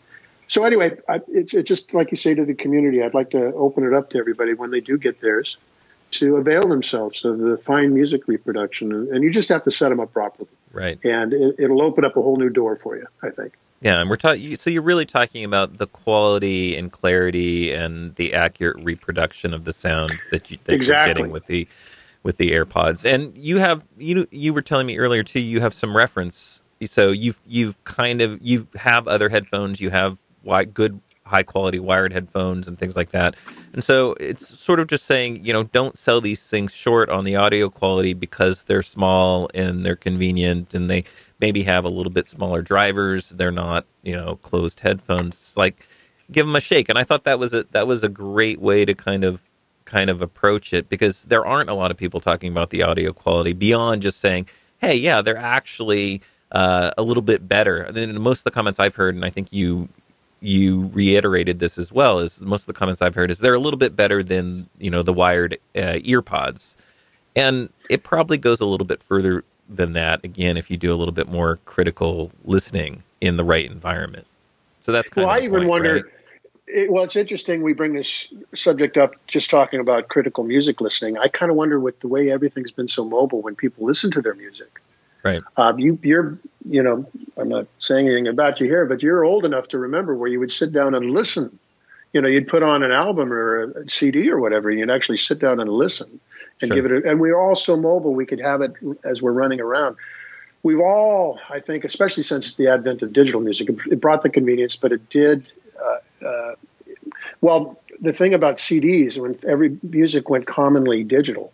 So anyway, I, it's, it's just like you say to the community, I'd like to open it up to everybody when they do get theirs to avail themselves of the fine music reproduction. And you just have to set them up properly. Right. And it, it'll open up a whole new door for you, I think. Yeah, and we're talking. So you're really talking about the quality and clarity and the accurate reproduction of the sound that, you, that exactly. you're getting with the with the AirPods. And you have you you were telling me earlier too. You have some reference. So you've you've kind of you have other headphones. You have wi- good high quality wired headphones and things like that. And so it's sort of just saying, you know, don't sell these things short on the audio quality because they're small and they're convenient and they maybe have a little bit smaller drivers. They're not, you know, closed headphones. It's like, give them a shake. And I thought that was a that was a great way to kind of kind of approach it, because there aren't a lot of people talking about the audio quality beyond just saying, hey, yeah, they're actually uh, a little bit better. And then most of the comments I've heard, and I think you you reiterated this as well, is most of the comments I've heard is they're a little bit better than, you know, the wired uh, ear pods. And it probably goes a little bit further than that, again, if you do a little bit more critical listening in the right environment. So that's kind well, of the I even point, wonder, right? it, well, it's interesting we bring this subject up just talking about critical music listening. I kind of wonder, with the way everything's been so mobile, when people listen to their music. Right. Um, you, you're, you know, I'm not saying anything about you here, but you're old enough to remember where you would sit down and listen. You know, you'd put on an album or a C D or whatever, and you'd actually sit down and listen and Sure. give it a, and we were all so mobile, we could have it as we're running around. We've all, I think, especially since the advent of digital music, it, it brought the convenience, but it did, uh, uh, well, the thing about C Ds, when every music went commonly digital,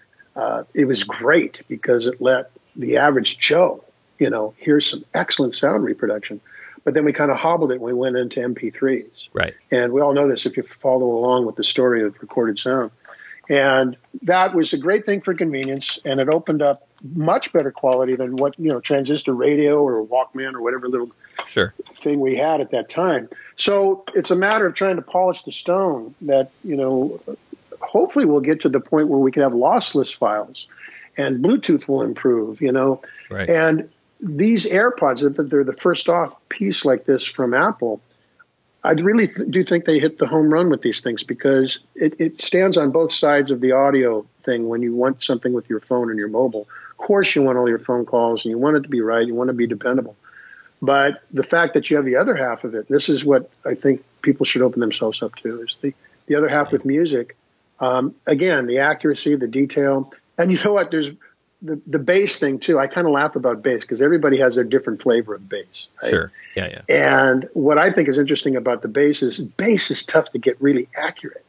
uh, it was great because it let the average Joe, you know, hear some excellent sound reproduction. But then we kind of hobbled it when we went into M P threes. Right. And we all know this if you follow along with the story of recorded sound. And that was a great thing for convenience, and it opened up much better quality than what, you know, transistor radio or Walkman or whatever little Sure. thing we had at that time. So it's a matter of trying to polish the stone that, you know, hopefully we'll get to the point where we can have lossless files and Bluetooth will improve, you know. Right. And these AirPods, they're the first off piece like this from Apple. I really do think they hit the home run with these things, because it, it stands on both sides of the audio thing when you want something with your phone and your mobile. Of course, you want all your phone calls and you want it to be right. You want to be dependable. But the fact that you have the other half of it, this is what I think people should open themselves up to, is the, the other half with music. Um, again, the accuracy, the detail. And you know what? There's the, the bass thing, too. I kind of laugh about bass because everybody has their different flavor of bass. Right? Sure. Yeah, yeah. And what I think is interesting about the bass is bass is tough to get really accurate.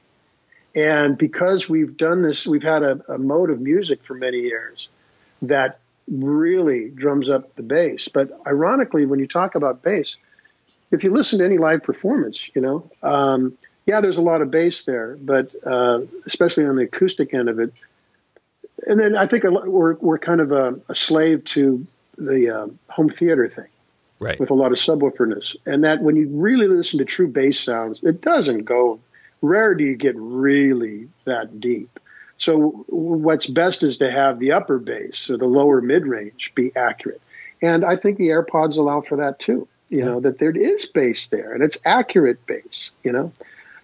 And because we've done this, we've had a, a mode of music for many years that really drums up the bass. But ironically, when you talk about bass, if you listen to any live performance, you know, um, yeah, there's a lot of bass there, but uh, especially on the acoustic end of it. And then I think we're we're kind of a, a slave to the uh, home theater thing, Right. with a lot of subwooferness. And that when you really listen to true bass sounds, it doesn't go, rare do you get really that deep. So what's best is to have the upper bass or the lower mid-range be accurate. And I think the AirPods allow for that too, you Yeah. know, that there is bass there and it's accurate bass, you know.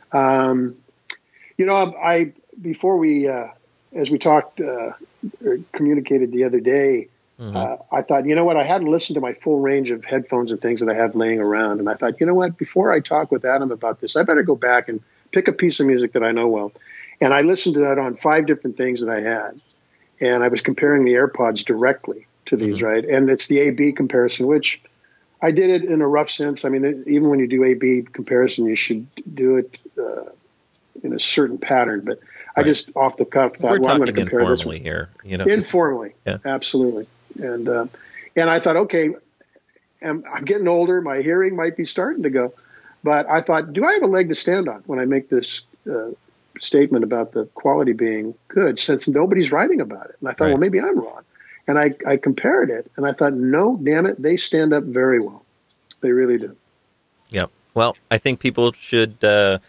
Um, you know, I, before we, uh, as we talked, uh, or communicated the other day, mm-hmm. uh, I thought, you know what, I hadn't listened to my full range of headphones and things that I have laying around. And I thought, you know what, before I talk with Adam about this, I better go back and pick a piece of music that I know well. And I listened to that on five different things that I had. And I was comparing the AirPods directly to these, mm-hmm. right? And it's the A B comparison, which I did it in a rough sense. I mean, even when you do A B comparison, you should do it uh, in a certain pattern. But right. I just off the cuff thought, We're well, I'm going talking to compare this informally one. here. You know, informally, yeah. Absolutely. And uh, and I thought, okay, I'm, I'm getting older. My hearing might be starting to go. But I thought, do I have a leg to stand on when I make this uh, statement about the quality being good, since nobody's writing about it? And I thought, right. well, maybe I'm wrong. And I, I compared it, and I thought, no, damn it, they stand up very well. They really do. Yeah. Well, I think people should uh,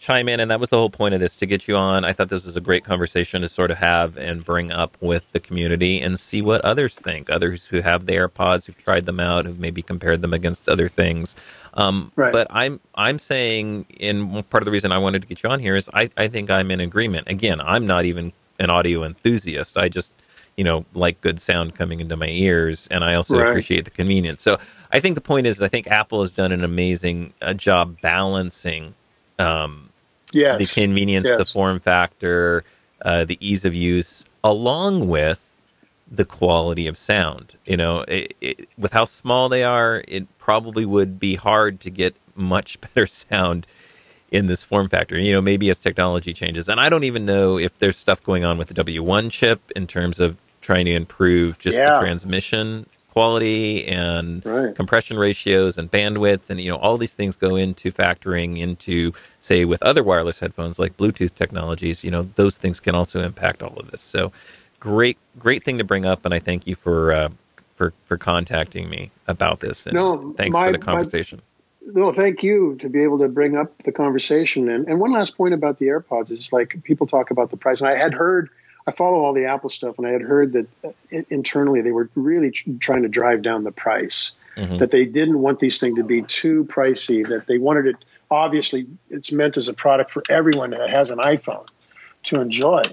chime in, and that was the whole point of this, to get you on. I thought this was a great conversation to sort of have and bring up with the community and see what others think, others who have the AirPods, who've tried them out, who've maybe compared them against other things. Um, right. But I'm I'm saying, and part of the reason I wanted to get you on here is I, I think I'm in agreement. Again, I'm not even an audio enthusiast. I just, you know, like good sound coming into my ears, and I also right. appreciate the convenience. So I think the point is, I think Apple has done an amazing uh, job balancing um, yes. the convenience, yes. the form factor, uh, the ease of use, along with the quality of sound. You know, it, it, with how small they are, it probably would be hard to get much better sound in this form factor, you know, maybe as technology changes. And I don't even know if there's stuff going on with the W one chip in terms of trying to improve just yeah. the transmission quality and right. compression ratios and bandwidth. And, you know, all these things go into factoring into, say, with other wireless headphones like Bluetooth technologies, you know, those things can also impact all of this. So great, great thing to bring up. And I thank you for, uh, for, for contacting me about this. And no, thanks my, for the conversation. My- No, thank you to be able to bring up the conversation. And, and one last point about the AirPods is, like, people talk about the price. And I had heard, I follow all the Apple stuff, and I had heard that internally they were really trying to drive down the price, mm-hmm. that they didn't want these things to be too pricey, that they wanted it, obviously, it's meant as a product for everyone that has an iPhone to enjoy.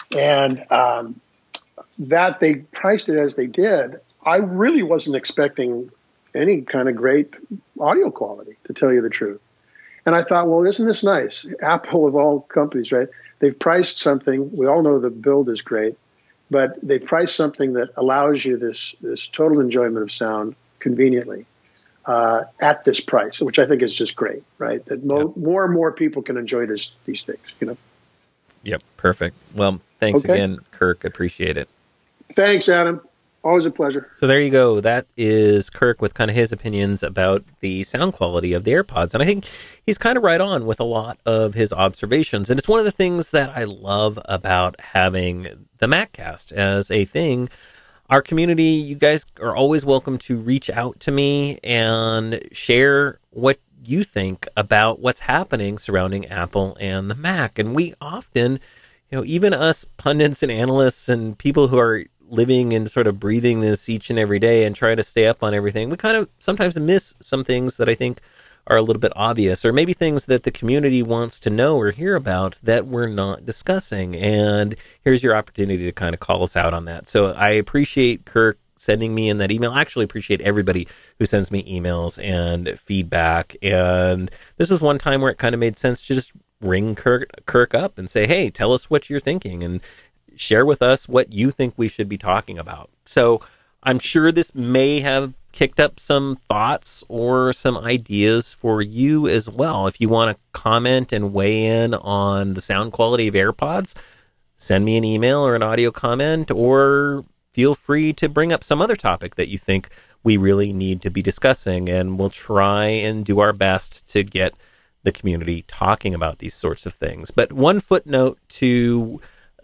And um, that they priced it as they did, I really wasn't expecting any kind of great audio quality, to tell you the truth. And I thought, well, isn't this nice? Apple, of all companies, right? They've priced something. We all know the build is great, but they've priced something that allows you this this total enjoyment of sound conveniently uh, at this price, which I think is just great, right? That mo- yep. more and more people can enjoy this these things, you know? Yep, perfect. Well, thanks okay. again, Kirk. Appreciate it. Thanks, Adam. Always a pleasure. So there you go. That is Kirk with kind of his opinions about the sound quality of the AirPods. And I think he's kind of right on with a lot of his observations. And it's one of the things that I love about having the MacCast as a thing. Our community, you guys are always welcome to reach out to me and share what you think about what's happening surrounding Apple and the Mac. And we often, you know, even us pundits and analysts and people who are living and sort of breathing this each and every day and trying to stay up on everything, we kind of sometimes miss some things that I think are a little bit obvious, or maybe things that the community wants to know or hear about that we're not discussing. And here's your opportunity to kind of call us out on that. So I appreciate Kirk sending me in that email. I actually appreciate everybody who sends me emails and feedback. And this was one time where it kind of made sense to just ring Kirk, Kirk up and say, hey, tell us what you're thinking and share with us what you think we should be talking about. So I'm sure this may have kicked up some thoughts or some ideas for you as well. If you want to comment and weigh in on the sound quality of AirPods, send me an email or an audio comment, or feel free to bring up some other topic that you think we really need to be discussing, and we'll try and do our best to get the community talking about these sorts of things. But one footnote to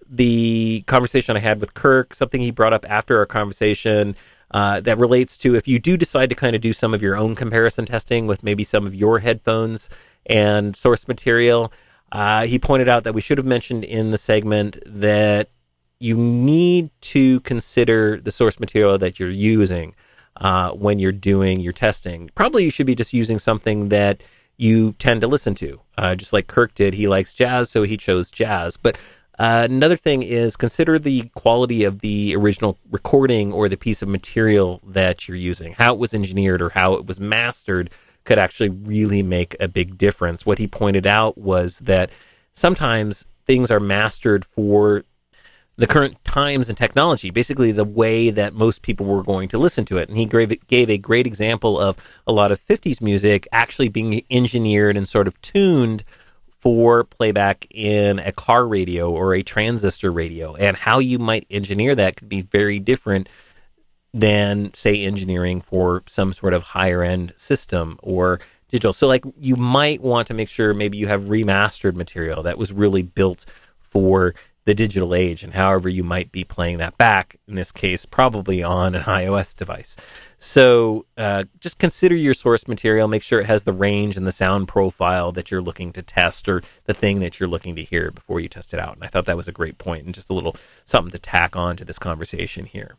the conversation I had with Kirk, something he brought up after our conversation uh, that relates to if you do decide to kind of do some of your own comparison testing with maybe some of your headphones and source material. Uh, he pointed out that we should have mentioned in the segment that you need to consider the source material that you're using uh, when you're doing your testing. Probably you should be just using something that you tend to listen to, uh, just like Kirk did. He likes jazz, so he chose jazz. But Uh, another thing is consider the quality of the original recording or the piece of material that you're using. How it was engineered or how it was mastered could actually really make a big difference. What he pointed out was that sometimes things are mastered for the current times and technology, basically the way that most people were going to listen to it. And he gave, gave a great example of a lot of fifties music actually being engineered and sort of tuned for playback in a car radio or a transistor radio, and how you might engineer that could be very different than, say, engineering for some sort of higher end system or digital. So like you might want to make sure maybe you have remastered material that was really built for the digital age and however you might be playing that back, in this case, probably on an iOS device. So uh, just consider your source material, make sure it has the range and the sound profile that you're looking to test or the thing that you're looking to hear before you test it out. And I thought that was a great point and just a little something to tack on to this conversation here.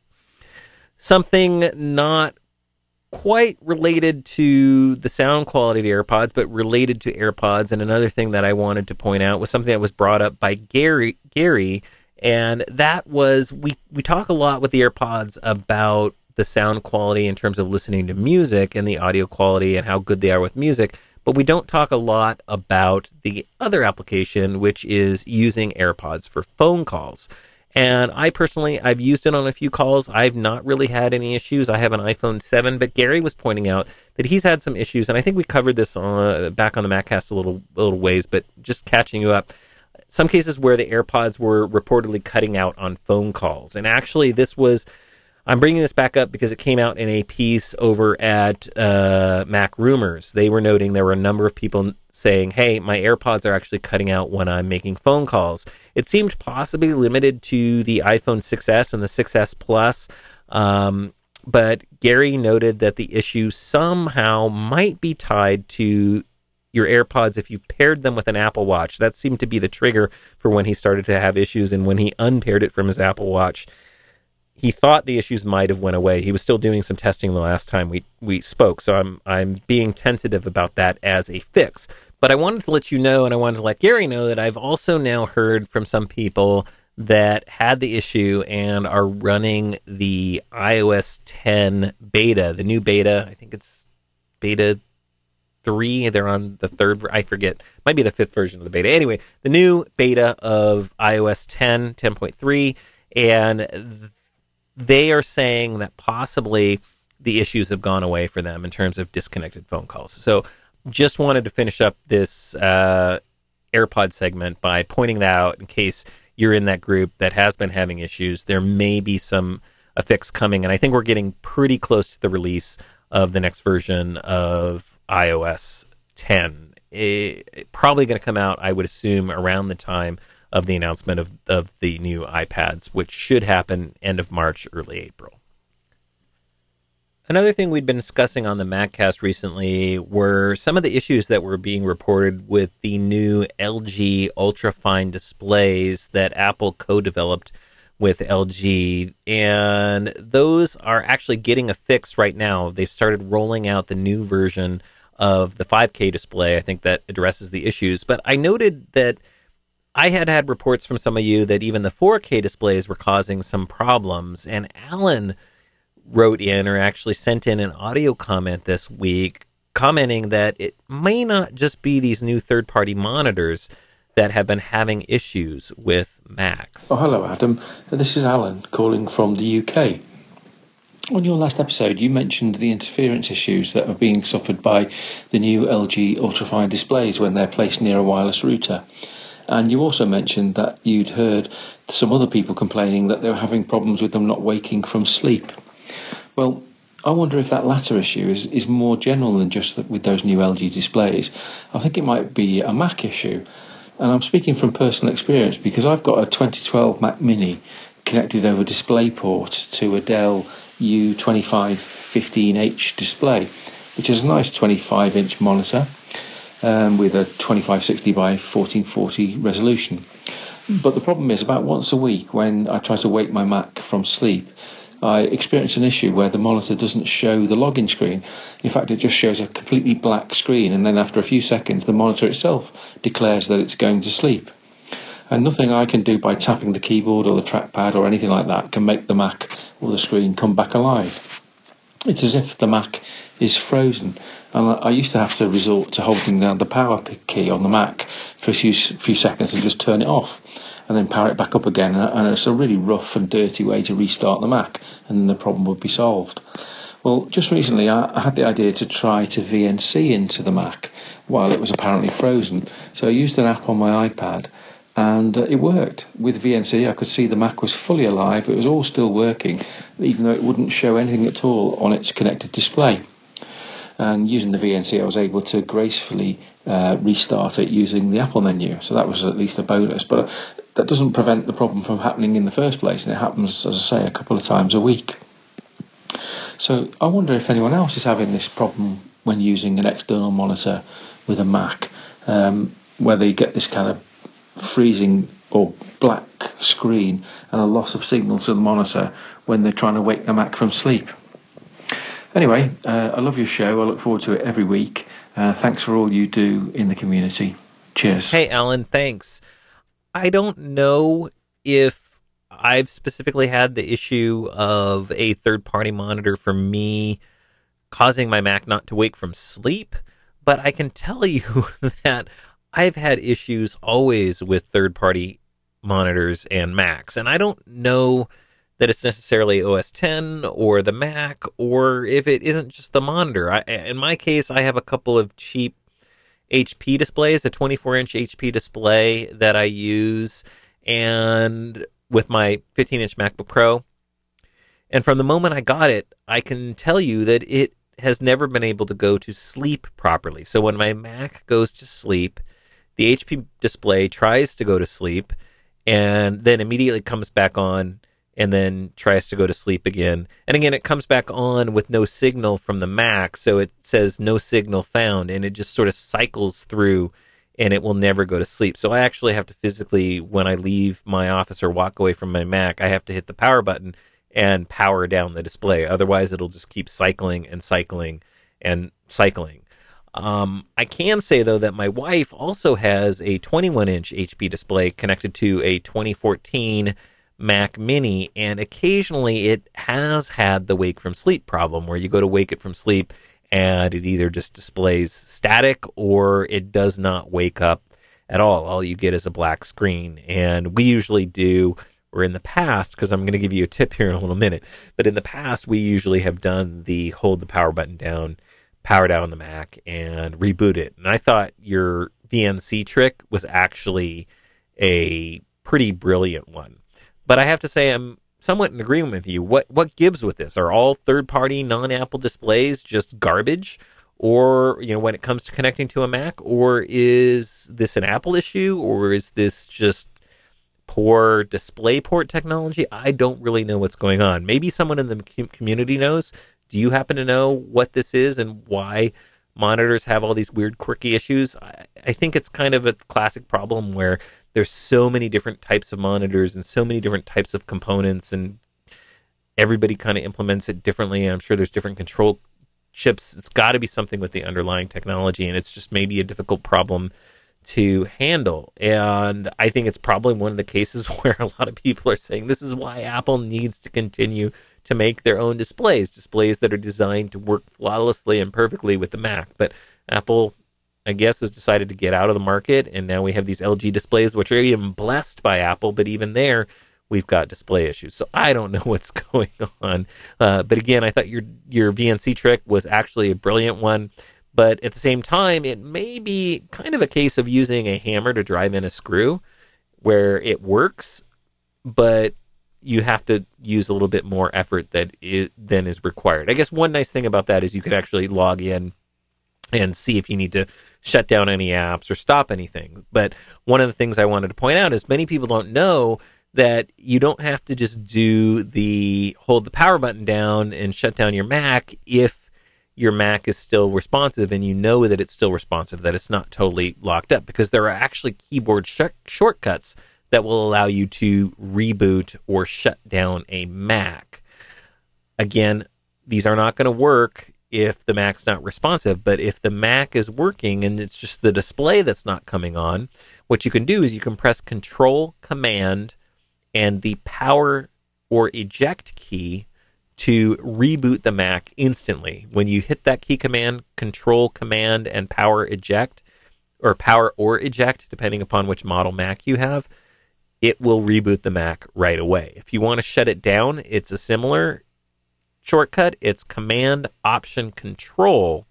Something not quite related to the sound quality of the AirPods, but related to AirPods. And another thing that I wanted to point out was something that was brought up by Gary, Gary, and that was we, we talk a lot with the AirPods about the sound quality in terms of listening to music and the audio quality and how good they are with music, but we don't talk a lot about the other application, which is using AirPods for phone calls. And I personally, I've used it on a few calls. I've not really had any issues. I have an iPhone seven, but Gary was pointing out that he's had some issues, and I think we covered this on, back on the MacCast a little, a little ways, but just catching you up. Some cases where the AirPods were reportedly cutting out on phone calls. And actually, this was, I'm bringing this back up because it came out in a piece over at uh, Mac Rumors. They were noting there were a number of people saying, hey, my AirPods are actually cutting out when I'm making phone calls. It seemed possibly limited to the iPhone six S and the six S Plus, um, but Gary noted that the issue somehow might be tied to your AirPods if you've paired them with an Apple Watch. That seemed to be the trigger for when he started to have issues, and when he unpaired it from his Apple Watch, he thought the issues might have went away. He was still doing some testing the last time we, we spoke, so I'm I'm being tentative about that as a fix. But I wanted to let you know, and I wanted to let Gary know, that I've also now heard from some people that had the issue and are running the iOS ten beta, the new beta. I think it's beta three. They're on the third, I forget, might be the fifth version of the beta. Anyway, the new beta of iOS ten, ten point three, and th- they are saying that possibly the issues have gone away for them in terms of disconnected phone calls. So just wanted to finish up this uh, AirPod segment by pointing that out in case you're in that group that has been having issues. There may be some a fix coming, and I think we're getting pretty close to the release of the next version of iOS ten. It, it probably going to come out, I would assume, around the time of the announcement of, of the new iPads, which should happen end of March, early April. Another thing we'd been discussing on the MacCast recently were some of the issues that were being reported with the new L G ultrafine displays that Apple co-developed with L G, and those are actually getting a fix right now. They've started rolling out the new version of the five K display, I think, that addresses the issues. But I noted that I had had reports from some of you that even the four K displays were causing some problems, and Alan wrote in, or actually sent in, an audio comment this week commenting that it may not just be these new third-party monitors that have been having issues with Macs. Oh, hello, Adam. This is Alan calling from the U K. On your last episode, you mentioned the interference issues that are being suffered by the new L G ultrafine displays when they're placed near a wireless router. And you also mentioned that you'd heard some other people complaining that they were having problems with them not waking from sleep. Well, I wonder if that latter issue is, is more general than just with those new L G displays. I think it might be a Mac issue. And I'm speaking from personal experience because I've got a twenty twelve Mac Mini connected over DisplayPort to a Dell U twenty-five fifteen H display, which is a nice twenty-five inch monitor um, with a twenty-five sixty by fourteen forty resolution. But the problem is, about once a week when I try to wake my Mac from sleep, I experience an issue where the monitor doesn't show the login screen. In fact, it just shows a completely black screen, and then after a few seconds the monitor itself declares that it's going to sleep. And nothing I can do by tapping the keyboard or the trackpad or anything like that can make the Mac or the screen come back alive. It's as if the Mac is frozen, and I used to have to resort to holding down the power key on the Mac for a few, few seconds and just turn it off, and then power it back up again, and it's a really rough and dirty way to restart the Mac, and then the problem would be solved. Well, just recently I had the idea to try to V N C into the Mac while it was apparently frozen, so I used an app on my iPad, and uh, it worked. With V N C I could see the Mac was fully alive, it was all still working, even though it wouldn't show anything at all on its connected display. and using the V N C I was able to gracefully uh, restart it using the Apple menu, so that was at least a bonus. But that doesn't prevent the problem from happening in the first place, and it happens, as I say, a couple of times a week. So I wonder if anyone else is having this problem when using an external monitor with a Mac, um, whether you get this kind of freezing or black screen and a loss of signal to the monitor when they're trying to wake the Mac from sleep. Anyway, uh, I love your show. I look forward to it every week. Uh, thanks for all you do in the community. Cheers. Hey, Alan, thanks. I don't know if I've specifically had the issue of a third-party monitor for me causing my Mac not to wake from sleep, but I can tell you that I've had issues always with third-party monitors and Macs, and I don't know that it's necessarily O S ten or the Mac, or if it isn't just the monitor. I, in my case, I have a couple of cheap H P displays, a twenty-four inch H P display that I use, and with my fifteen inch MacBook Pro. And from the moment I got it, I can tell you that it has never been able to go to sleep properly. So when my Mac goes to sleep, the H P display tries to go to sleep and then immediately comes back on and then tries to go to sleep again. And again, it comes back on with no signal from the Mac, so it says no signal found, and it just sort of cycles through, and it will never go to sleep. So I actually have to physically, when I leave my office or walk away from my Mac, I have to hit the power button and power down the display. Otherwise, it'll just keep cycling and cycling and cycling. Um, I can say, though, that my wife also has a twenty-one inch H P display connected to a twenty fourteen Mac Mini, and occasionally it has had the wake from sleep problem where you go to wake it from sleep and it either just displays static or it does not wake up at all. All you get is a black screen. And we usually do, or in the past, because I'm going to give you a tip here in a little minute, but in the past we usually have done the hold the power button down, power down the Mac, and reboot it. And I thought your V N C trick was actually a pretty brilliant one. But I have to say I'm somewhat in agreement with you. What what gives with this? Are all third-party non-Apple displays just garbage? Or, you know, when it comes to connecting to a Mac? Or is this an Apple issue? Or is this just poor DisplayPort technology? I don't really know what's going on. Maybe someone in the community knows. Do you happen to know what this is and why monitors have all these weird, quirky issues? I, I think it's kind of a classic problem where there's so many different types of monitors and so many different types of components, and everybody kind of implements it differently. And I'm sure there's different control chips. It's got to be something with the underlying technology, and it's just maybe a difficult problem to handle. And I think it's probably one of the cases where a lot of people are saying this is why Apple needs to continue to make their own displays, displays that are designed to work flawlessly and perfectly with the Mac. But Apple, I guess, has decided to get out of the market, and now we have these L G displays, which are even blessed by Apple, but even there, we've got display issues. So I don't know what's going on. Uh, but again, I thought your your V N C trick was actually a brilliant one. But at the same time, it may be kind of a case of using a hammer to drive in a screw, where it works, but you have to use a little bit more effort that it, than is required. I guess one nice thing about that is you could actually log in and see if you need to shut down any apps or stop anything. But one of the things I wanted to point out is many people don't know that you don't have to just do the hold the power button down and shut down your Mac if your Mac is still responsive and you know that it's still responsive, that it's not totally locked up, because there are actually keyboard sh- shortcuts that will allow you to reboot or shut down a Mac. Again, these are not going to work if the Mac's not responsive, but if the Mac is working and it's just the display that's not coming on, what you can do is you can press Control, Command, and the power or eject key to reboot the Mac instantly. When you hit that key command, Control, Command, and power eject, or power or eject, depending upon which model Mac you have, it will reboot the Mac right away. If you want to shut it down, it's a similar shortcut. It's Command, Option, Control,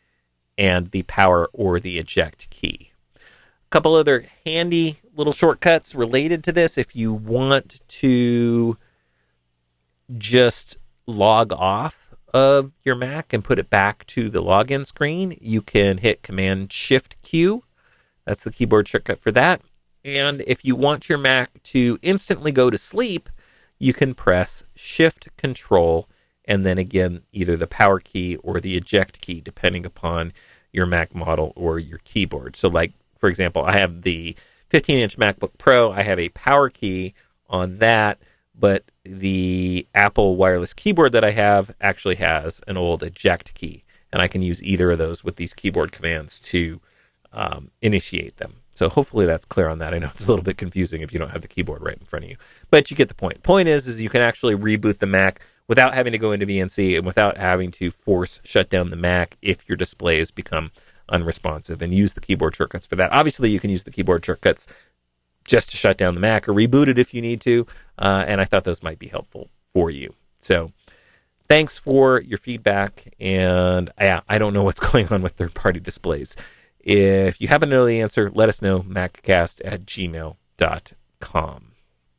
and the power or the eject key. A couple other handy little shortcuts related to this. If you want to just log off of your Mac and put it back to the login screen, you can hit Command Shift Q. That's the keyboard shortcut for that. And if you want your Mac to instantly go to sleep, you can press Shift Control and then again either the power key or the eject key, depending upon your Mac model or your keyboard. So like, for example, I have the fifteen inch MacBook Pro. I have a power key on that, but the Apple wireless keyboard that I have actually has an old eject key, and I can use either of those with these keyboard commands to um, initiate them. So hopefully that's clear on that. I know it's a little bit confusing if you don't have the keyboard right in front of you, but you get the point. Point is, is you can actually reboot the Mac without having to go into V N C and without having to force shut down the Mac if your display has become unresponsive, and use the keyboard shortcuts for that. Obviously, you can use the keyboard shortcuts just to shut down the Mac or reboot it if you need to, uh, and I thought those might be helpful for you. So thanks for your feedback, and yeah, I don't know what's going on with third-party displays. If you happen to know the answer, let us know, maccast at gmail dot com.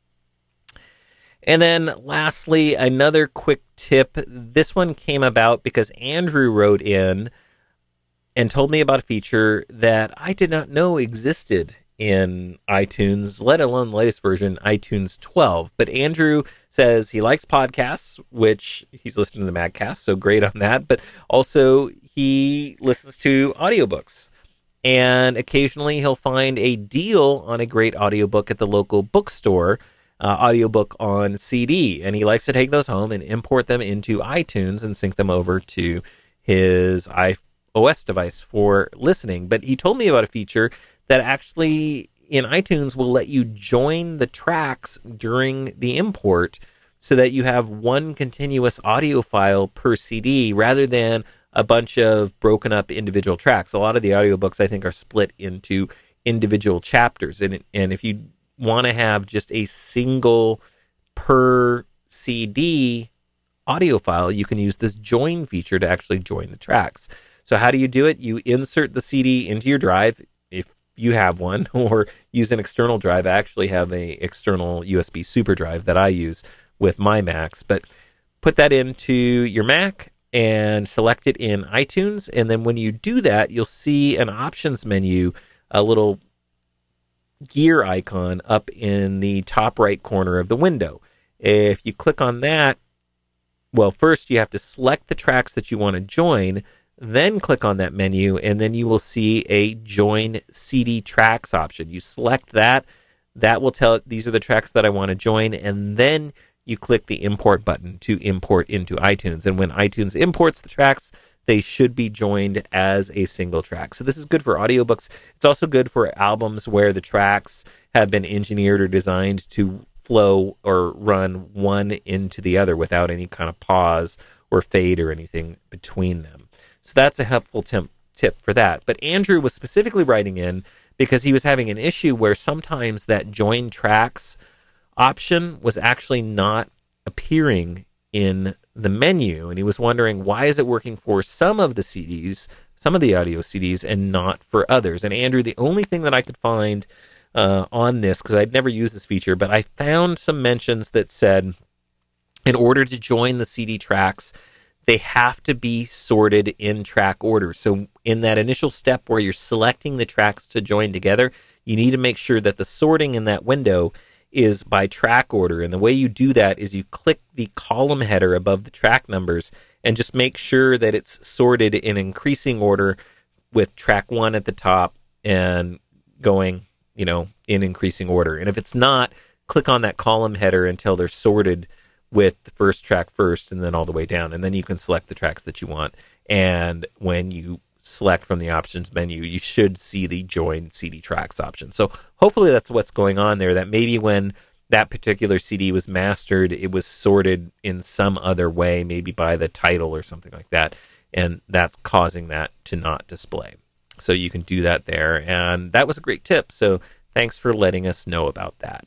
And then lastly, another quick tip. This one came about because Andrew wrote in and told me about a feature that I did not know existed in iTunes, let alone the latest version, iTunes twelve. But Andrew says he likes podcasts, which he's listening to the Madcast, so great on that. But also he listens to audiobooks. And occasionally he'll find a deal on a great audiobook at the local bookstore, uh, audiobook on C D. And he likes to take those home and import them into iTunes and sync them over to his iOS device for listening. But he told me about a feature that actually in iTunes will let you join the tracks during the import so that you have one continuous audio file per C D rather than a bunch of broken up individual tracks. A lot of the audiobooks, I think, are split into individual chapters. And, and if you want to have just a single per C D audio file, you can use this join feature to actually join the tracks. So how do you do it? You insert the C D into your drive, if you have one, or use an external drive. I actually have a external U S B super drive that I use with my Macs, but put that into your Mac and select it in iTunes. And then when you do that, you'll see an options menu, a little gear icon up in the top right corner of the window. If you click on that, well, first you have to select the tracks that you want to join, then click on that menu, and then you will see a join C D tracks option. You select that. That will tell it these are the tracks that I want to join, and then you click the import button to import into iTunes. And when iTunes imports the tracks, they should be joined as a single track. So this is good for audiobooks. It's also good for albums where the tracks have been engineered or designed to flow or run one into the other without any kind of pause or fade or anything between them. So that's a helpful tip, tip for that. But Andrew was specifically writing in because he was having an issue where sometimes that join tracks option was actually not appearing in the menu, and he was wondering, why is it working for some of the C Ds, some of the audio C Ds, and not for others? And Andrew, the only thing that I could find uh, on this, because I'd never used this feature, but I found some mentions that said in order to join the C D tracks, they have to be sorted in track order. So in that initial step where you're selecting the tracks to join together, you need to make sure that the sorting in that window is by track order. And the way you do that is you click the column header above the track numbers and just make sure that it's sorted in increasing order with track one at the top and going, you know, in increasing order. And if it's not, click on that column header until they're sorted with the first track first and then all the way down. And then you can select the tracks that you want. And when you select from the options menu, you should see the join C D tracks option. So hopefully that's what's going on there, that maybe when that particular C D was mastered, it was sorted in some other way, maybe by the title or something like that, and that's causing that to not display. So you can do that there, and that was a great tip. So thanks for letting us know about that.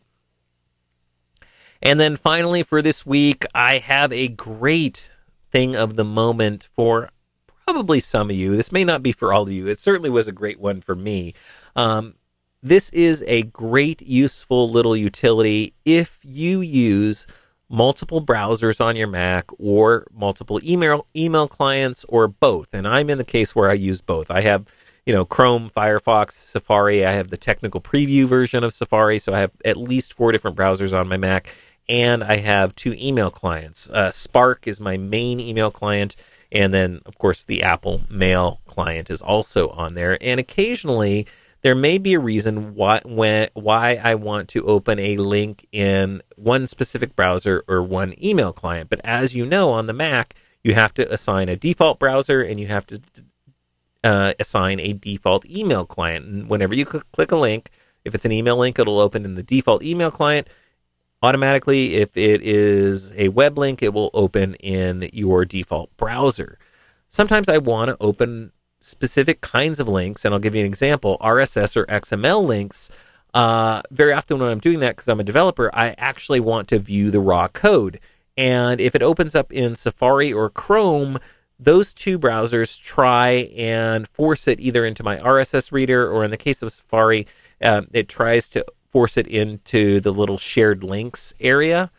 And then finally for this week, I have a great thing of the moment for probably some of you. This may not be for all of you. It certainly was a great one for me. Um, this is a great, useful little utility if you use multiple browsers on your Mac or multiple email email clients or both. And I'm in the case where I use both. I have, you know, Chrome, Firefox, Safari. I have the technical preview version of Safari, so I have at least four different browsers on my Mac, and I have two email clients. Uh, Spark is my main email client, and then, of course, the Apple Mail client is also on there. And occasionally, there may be a reason why when, why I want to open a link in one specific browser or one email client. But as you know, on the Mac, you have to assign a default browser, and you have to Uh, assign a default email client. And whenever you cl- click a link, if it's an email link, it'll open in the default email client automatically. If it is a web link, it will open in your default browser. Sometimes I want to open specific kinds of links, and I'll give you an example. R S S or X M L links, uh, very often when I'm doing that, because I'm a developer, I actually want to view the raw code. And if it opens up in Safari or Chrome, those two browsers try and force it either into my R S S reader, or in the case of Safari, um, it tries to force it into the little shared links area.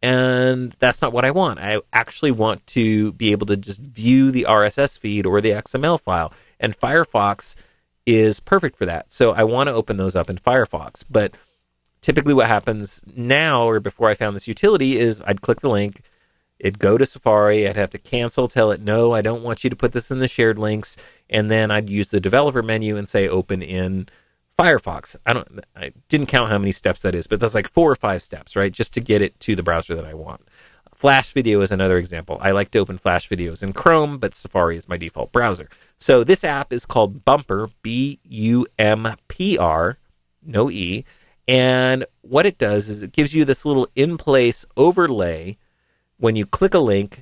And that's not what I want. I actually want to be able to just view the R S S feed or the X M L file. And Firefox is perfect for that. So I want to open those up in Firefox. But typically what happens now, or before I found this utility, is I'd click the link, it'd go to Safari, I'd have to cancel, tell it, no, I don't want you to put this in the shared links, and then I'd use the developer menu and say open in Firefox. I don't, I didn't count how many steps that is, but that's like four or five steps, right, just to get it to the browser that I want. Flash Video is another example. I like to open Flash videos in Chrome, but Safari is my default browser. So this app is called Bumper, B U M P R, no E, and what it does is it gives you this little in-place overlay. When you click a link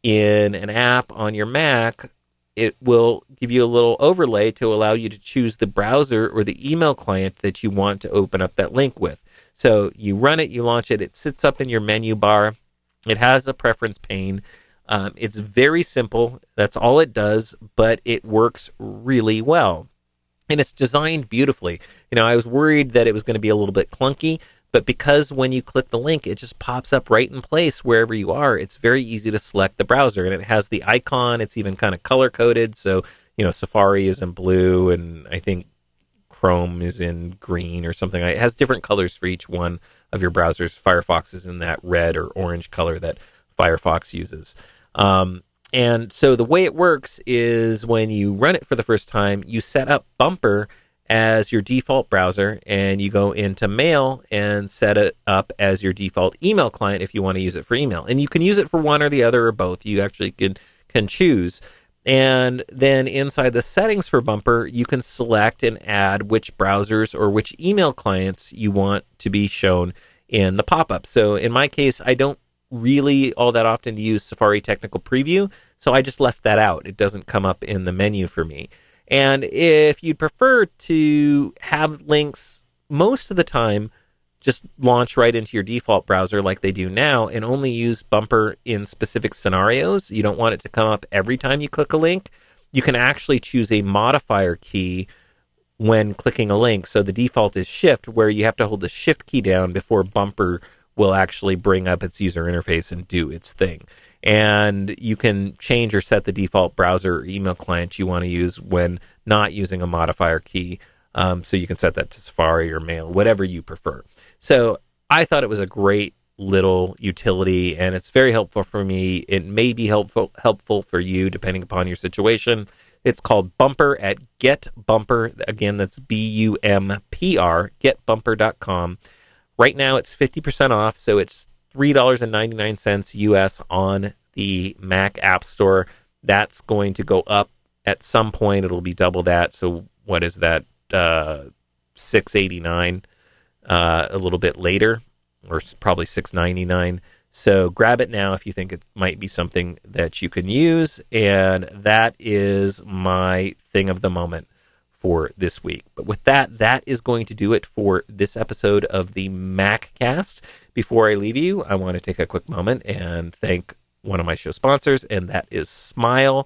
in an app on your Mac, it will give you a little overlay to allow you to choose the browser or the email client that you want to open up that link with. So you run it, you launch it, it sits up in your menu bar. It has a preference pane. Um, it's very simple. That's all it does, but it works really well. And it's designed beautifully. You know, I was worried that it was going to be a little bit clunky, but because when you click the link, it just pops up right in place wherever you are, it's very easy to select the browser. And it has the icon. It's even kind of color-coded. So, you know, Safari is in blue, and I think Chrome is in green or something. It has different colors for each one of your browsers. Firefox is in that red or orange color that Firefox uses. Um, and so the way it works is when you run it for the first time, you set up Bumper as your default browser, and you go into Mail and set it up as your default email client if you want to use it for email. And you can use it for one or the other or both. You actually can, can choose. And then inside the settings for Bumper, you can select and add which browsers or which email clients you want to be shown in the pop-up. So in my case, I don't really all that often use Safari Technical Preview, so I just left that out. It doesn't come up in the menu for me. And if you'd prefer to have links most of the time just launch right into your default browser like they do now and only use Bumper in specific scenarios, you don't want it to come up every time you click a link, you can actually choose a modifier key when clicking a link. So the default is Shift, where you have to hold the Shift key down before Bumper will actually bring up its user interface and do its thing. And you can change or set the default browser or email client you want to use when not using a modifier key. Um, so you can set that to Safari or Mail, whatever you prefer. So I thought it was a great little utility, and it's very helpful for me. It may be helpful helpful for you, depending upon your situation. It's called Bumper at GetBumper. Again, that's B U M P R, get bumper dot com. Right now, it's fifty percent off, so it's three dollars and ninety-nine cents U S on the Mac App Store. That's going to go up at some point. It'll be double that. So what is that? Uh, six eighty-nine uh, a little bit later, or probably six ninety-nine. So grab it now if you think it might be something that you can use. And that is my thing of the moment for this week. But with that, that is going to do it for this episode of the MacCast. Before I leave you, I want to take a quick moment and thank one of my show sponsors, and that is Smile.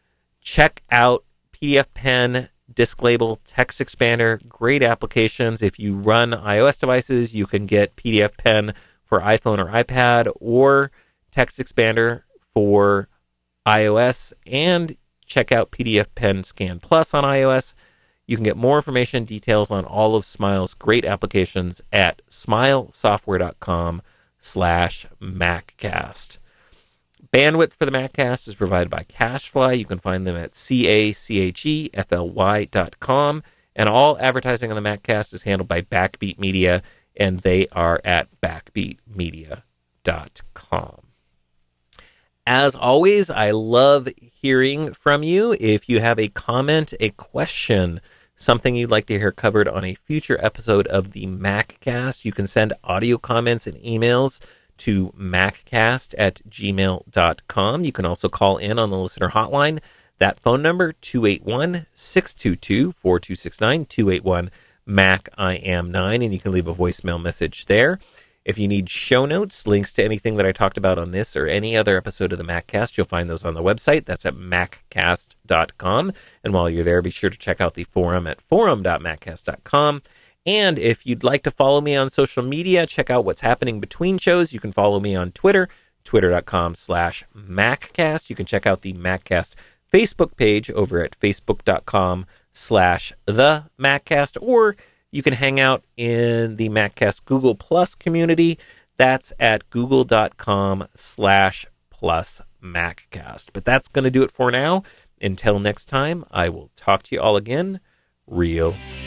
Check out P D F Pen, Disk Label, Text Expander, great applications. If you run iOS devices, you can get P D F Pen for iPhone or iPad, or Text Expander for iOS, and check out P D F Pen Scan Plus on iOS. You can get more information, details on all of Smile's great applications at smilesoftware.com slash MacCast. Bandwidth for the MacCast is provided by CacheFly. You can find them at C A C H E F L Y dot com. And all advertising on the MacCast is handled by Backbeat Media, and they are at backbeat media dot com. As always, I love hearing from you. If you have a comment, a question, something you'd like to hear covered on a future episode of the MacCast, you can send audio comments and emails to maccast at gmail dot com. You can also call in on the listener hotline. That phone number, two eight one, six two two, four two six nine, two eight one, Mac I am nine, and you can leave a voicemail message there. If you need show notes, links to anything that I talked about on this or any other episode of the MacCast, you'll find those on the website. That's at maccast dot com. And while you're there, be sure to check out the forum at forum dot maccast dot com. And if you'd like to follow me on social media, check out what's happening between shows. You can follow me on Twitter, twitter.com slash MacCast. You can check out the MacCast Facebook page over at facebook.com slash the MacCast, or you can hang out in the MacCast Google Plus community. That's at google.com slash plus MacCast. But that's going to do it for now. Until next time, I will talk to you all again real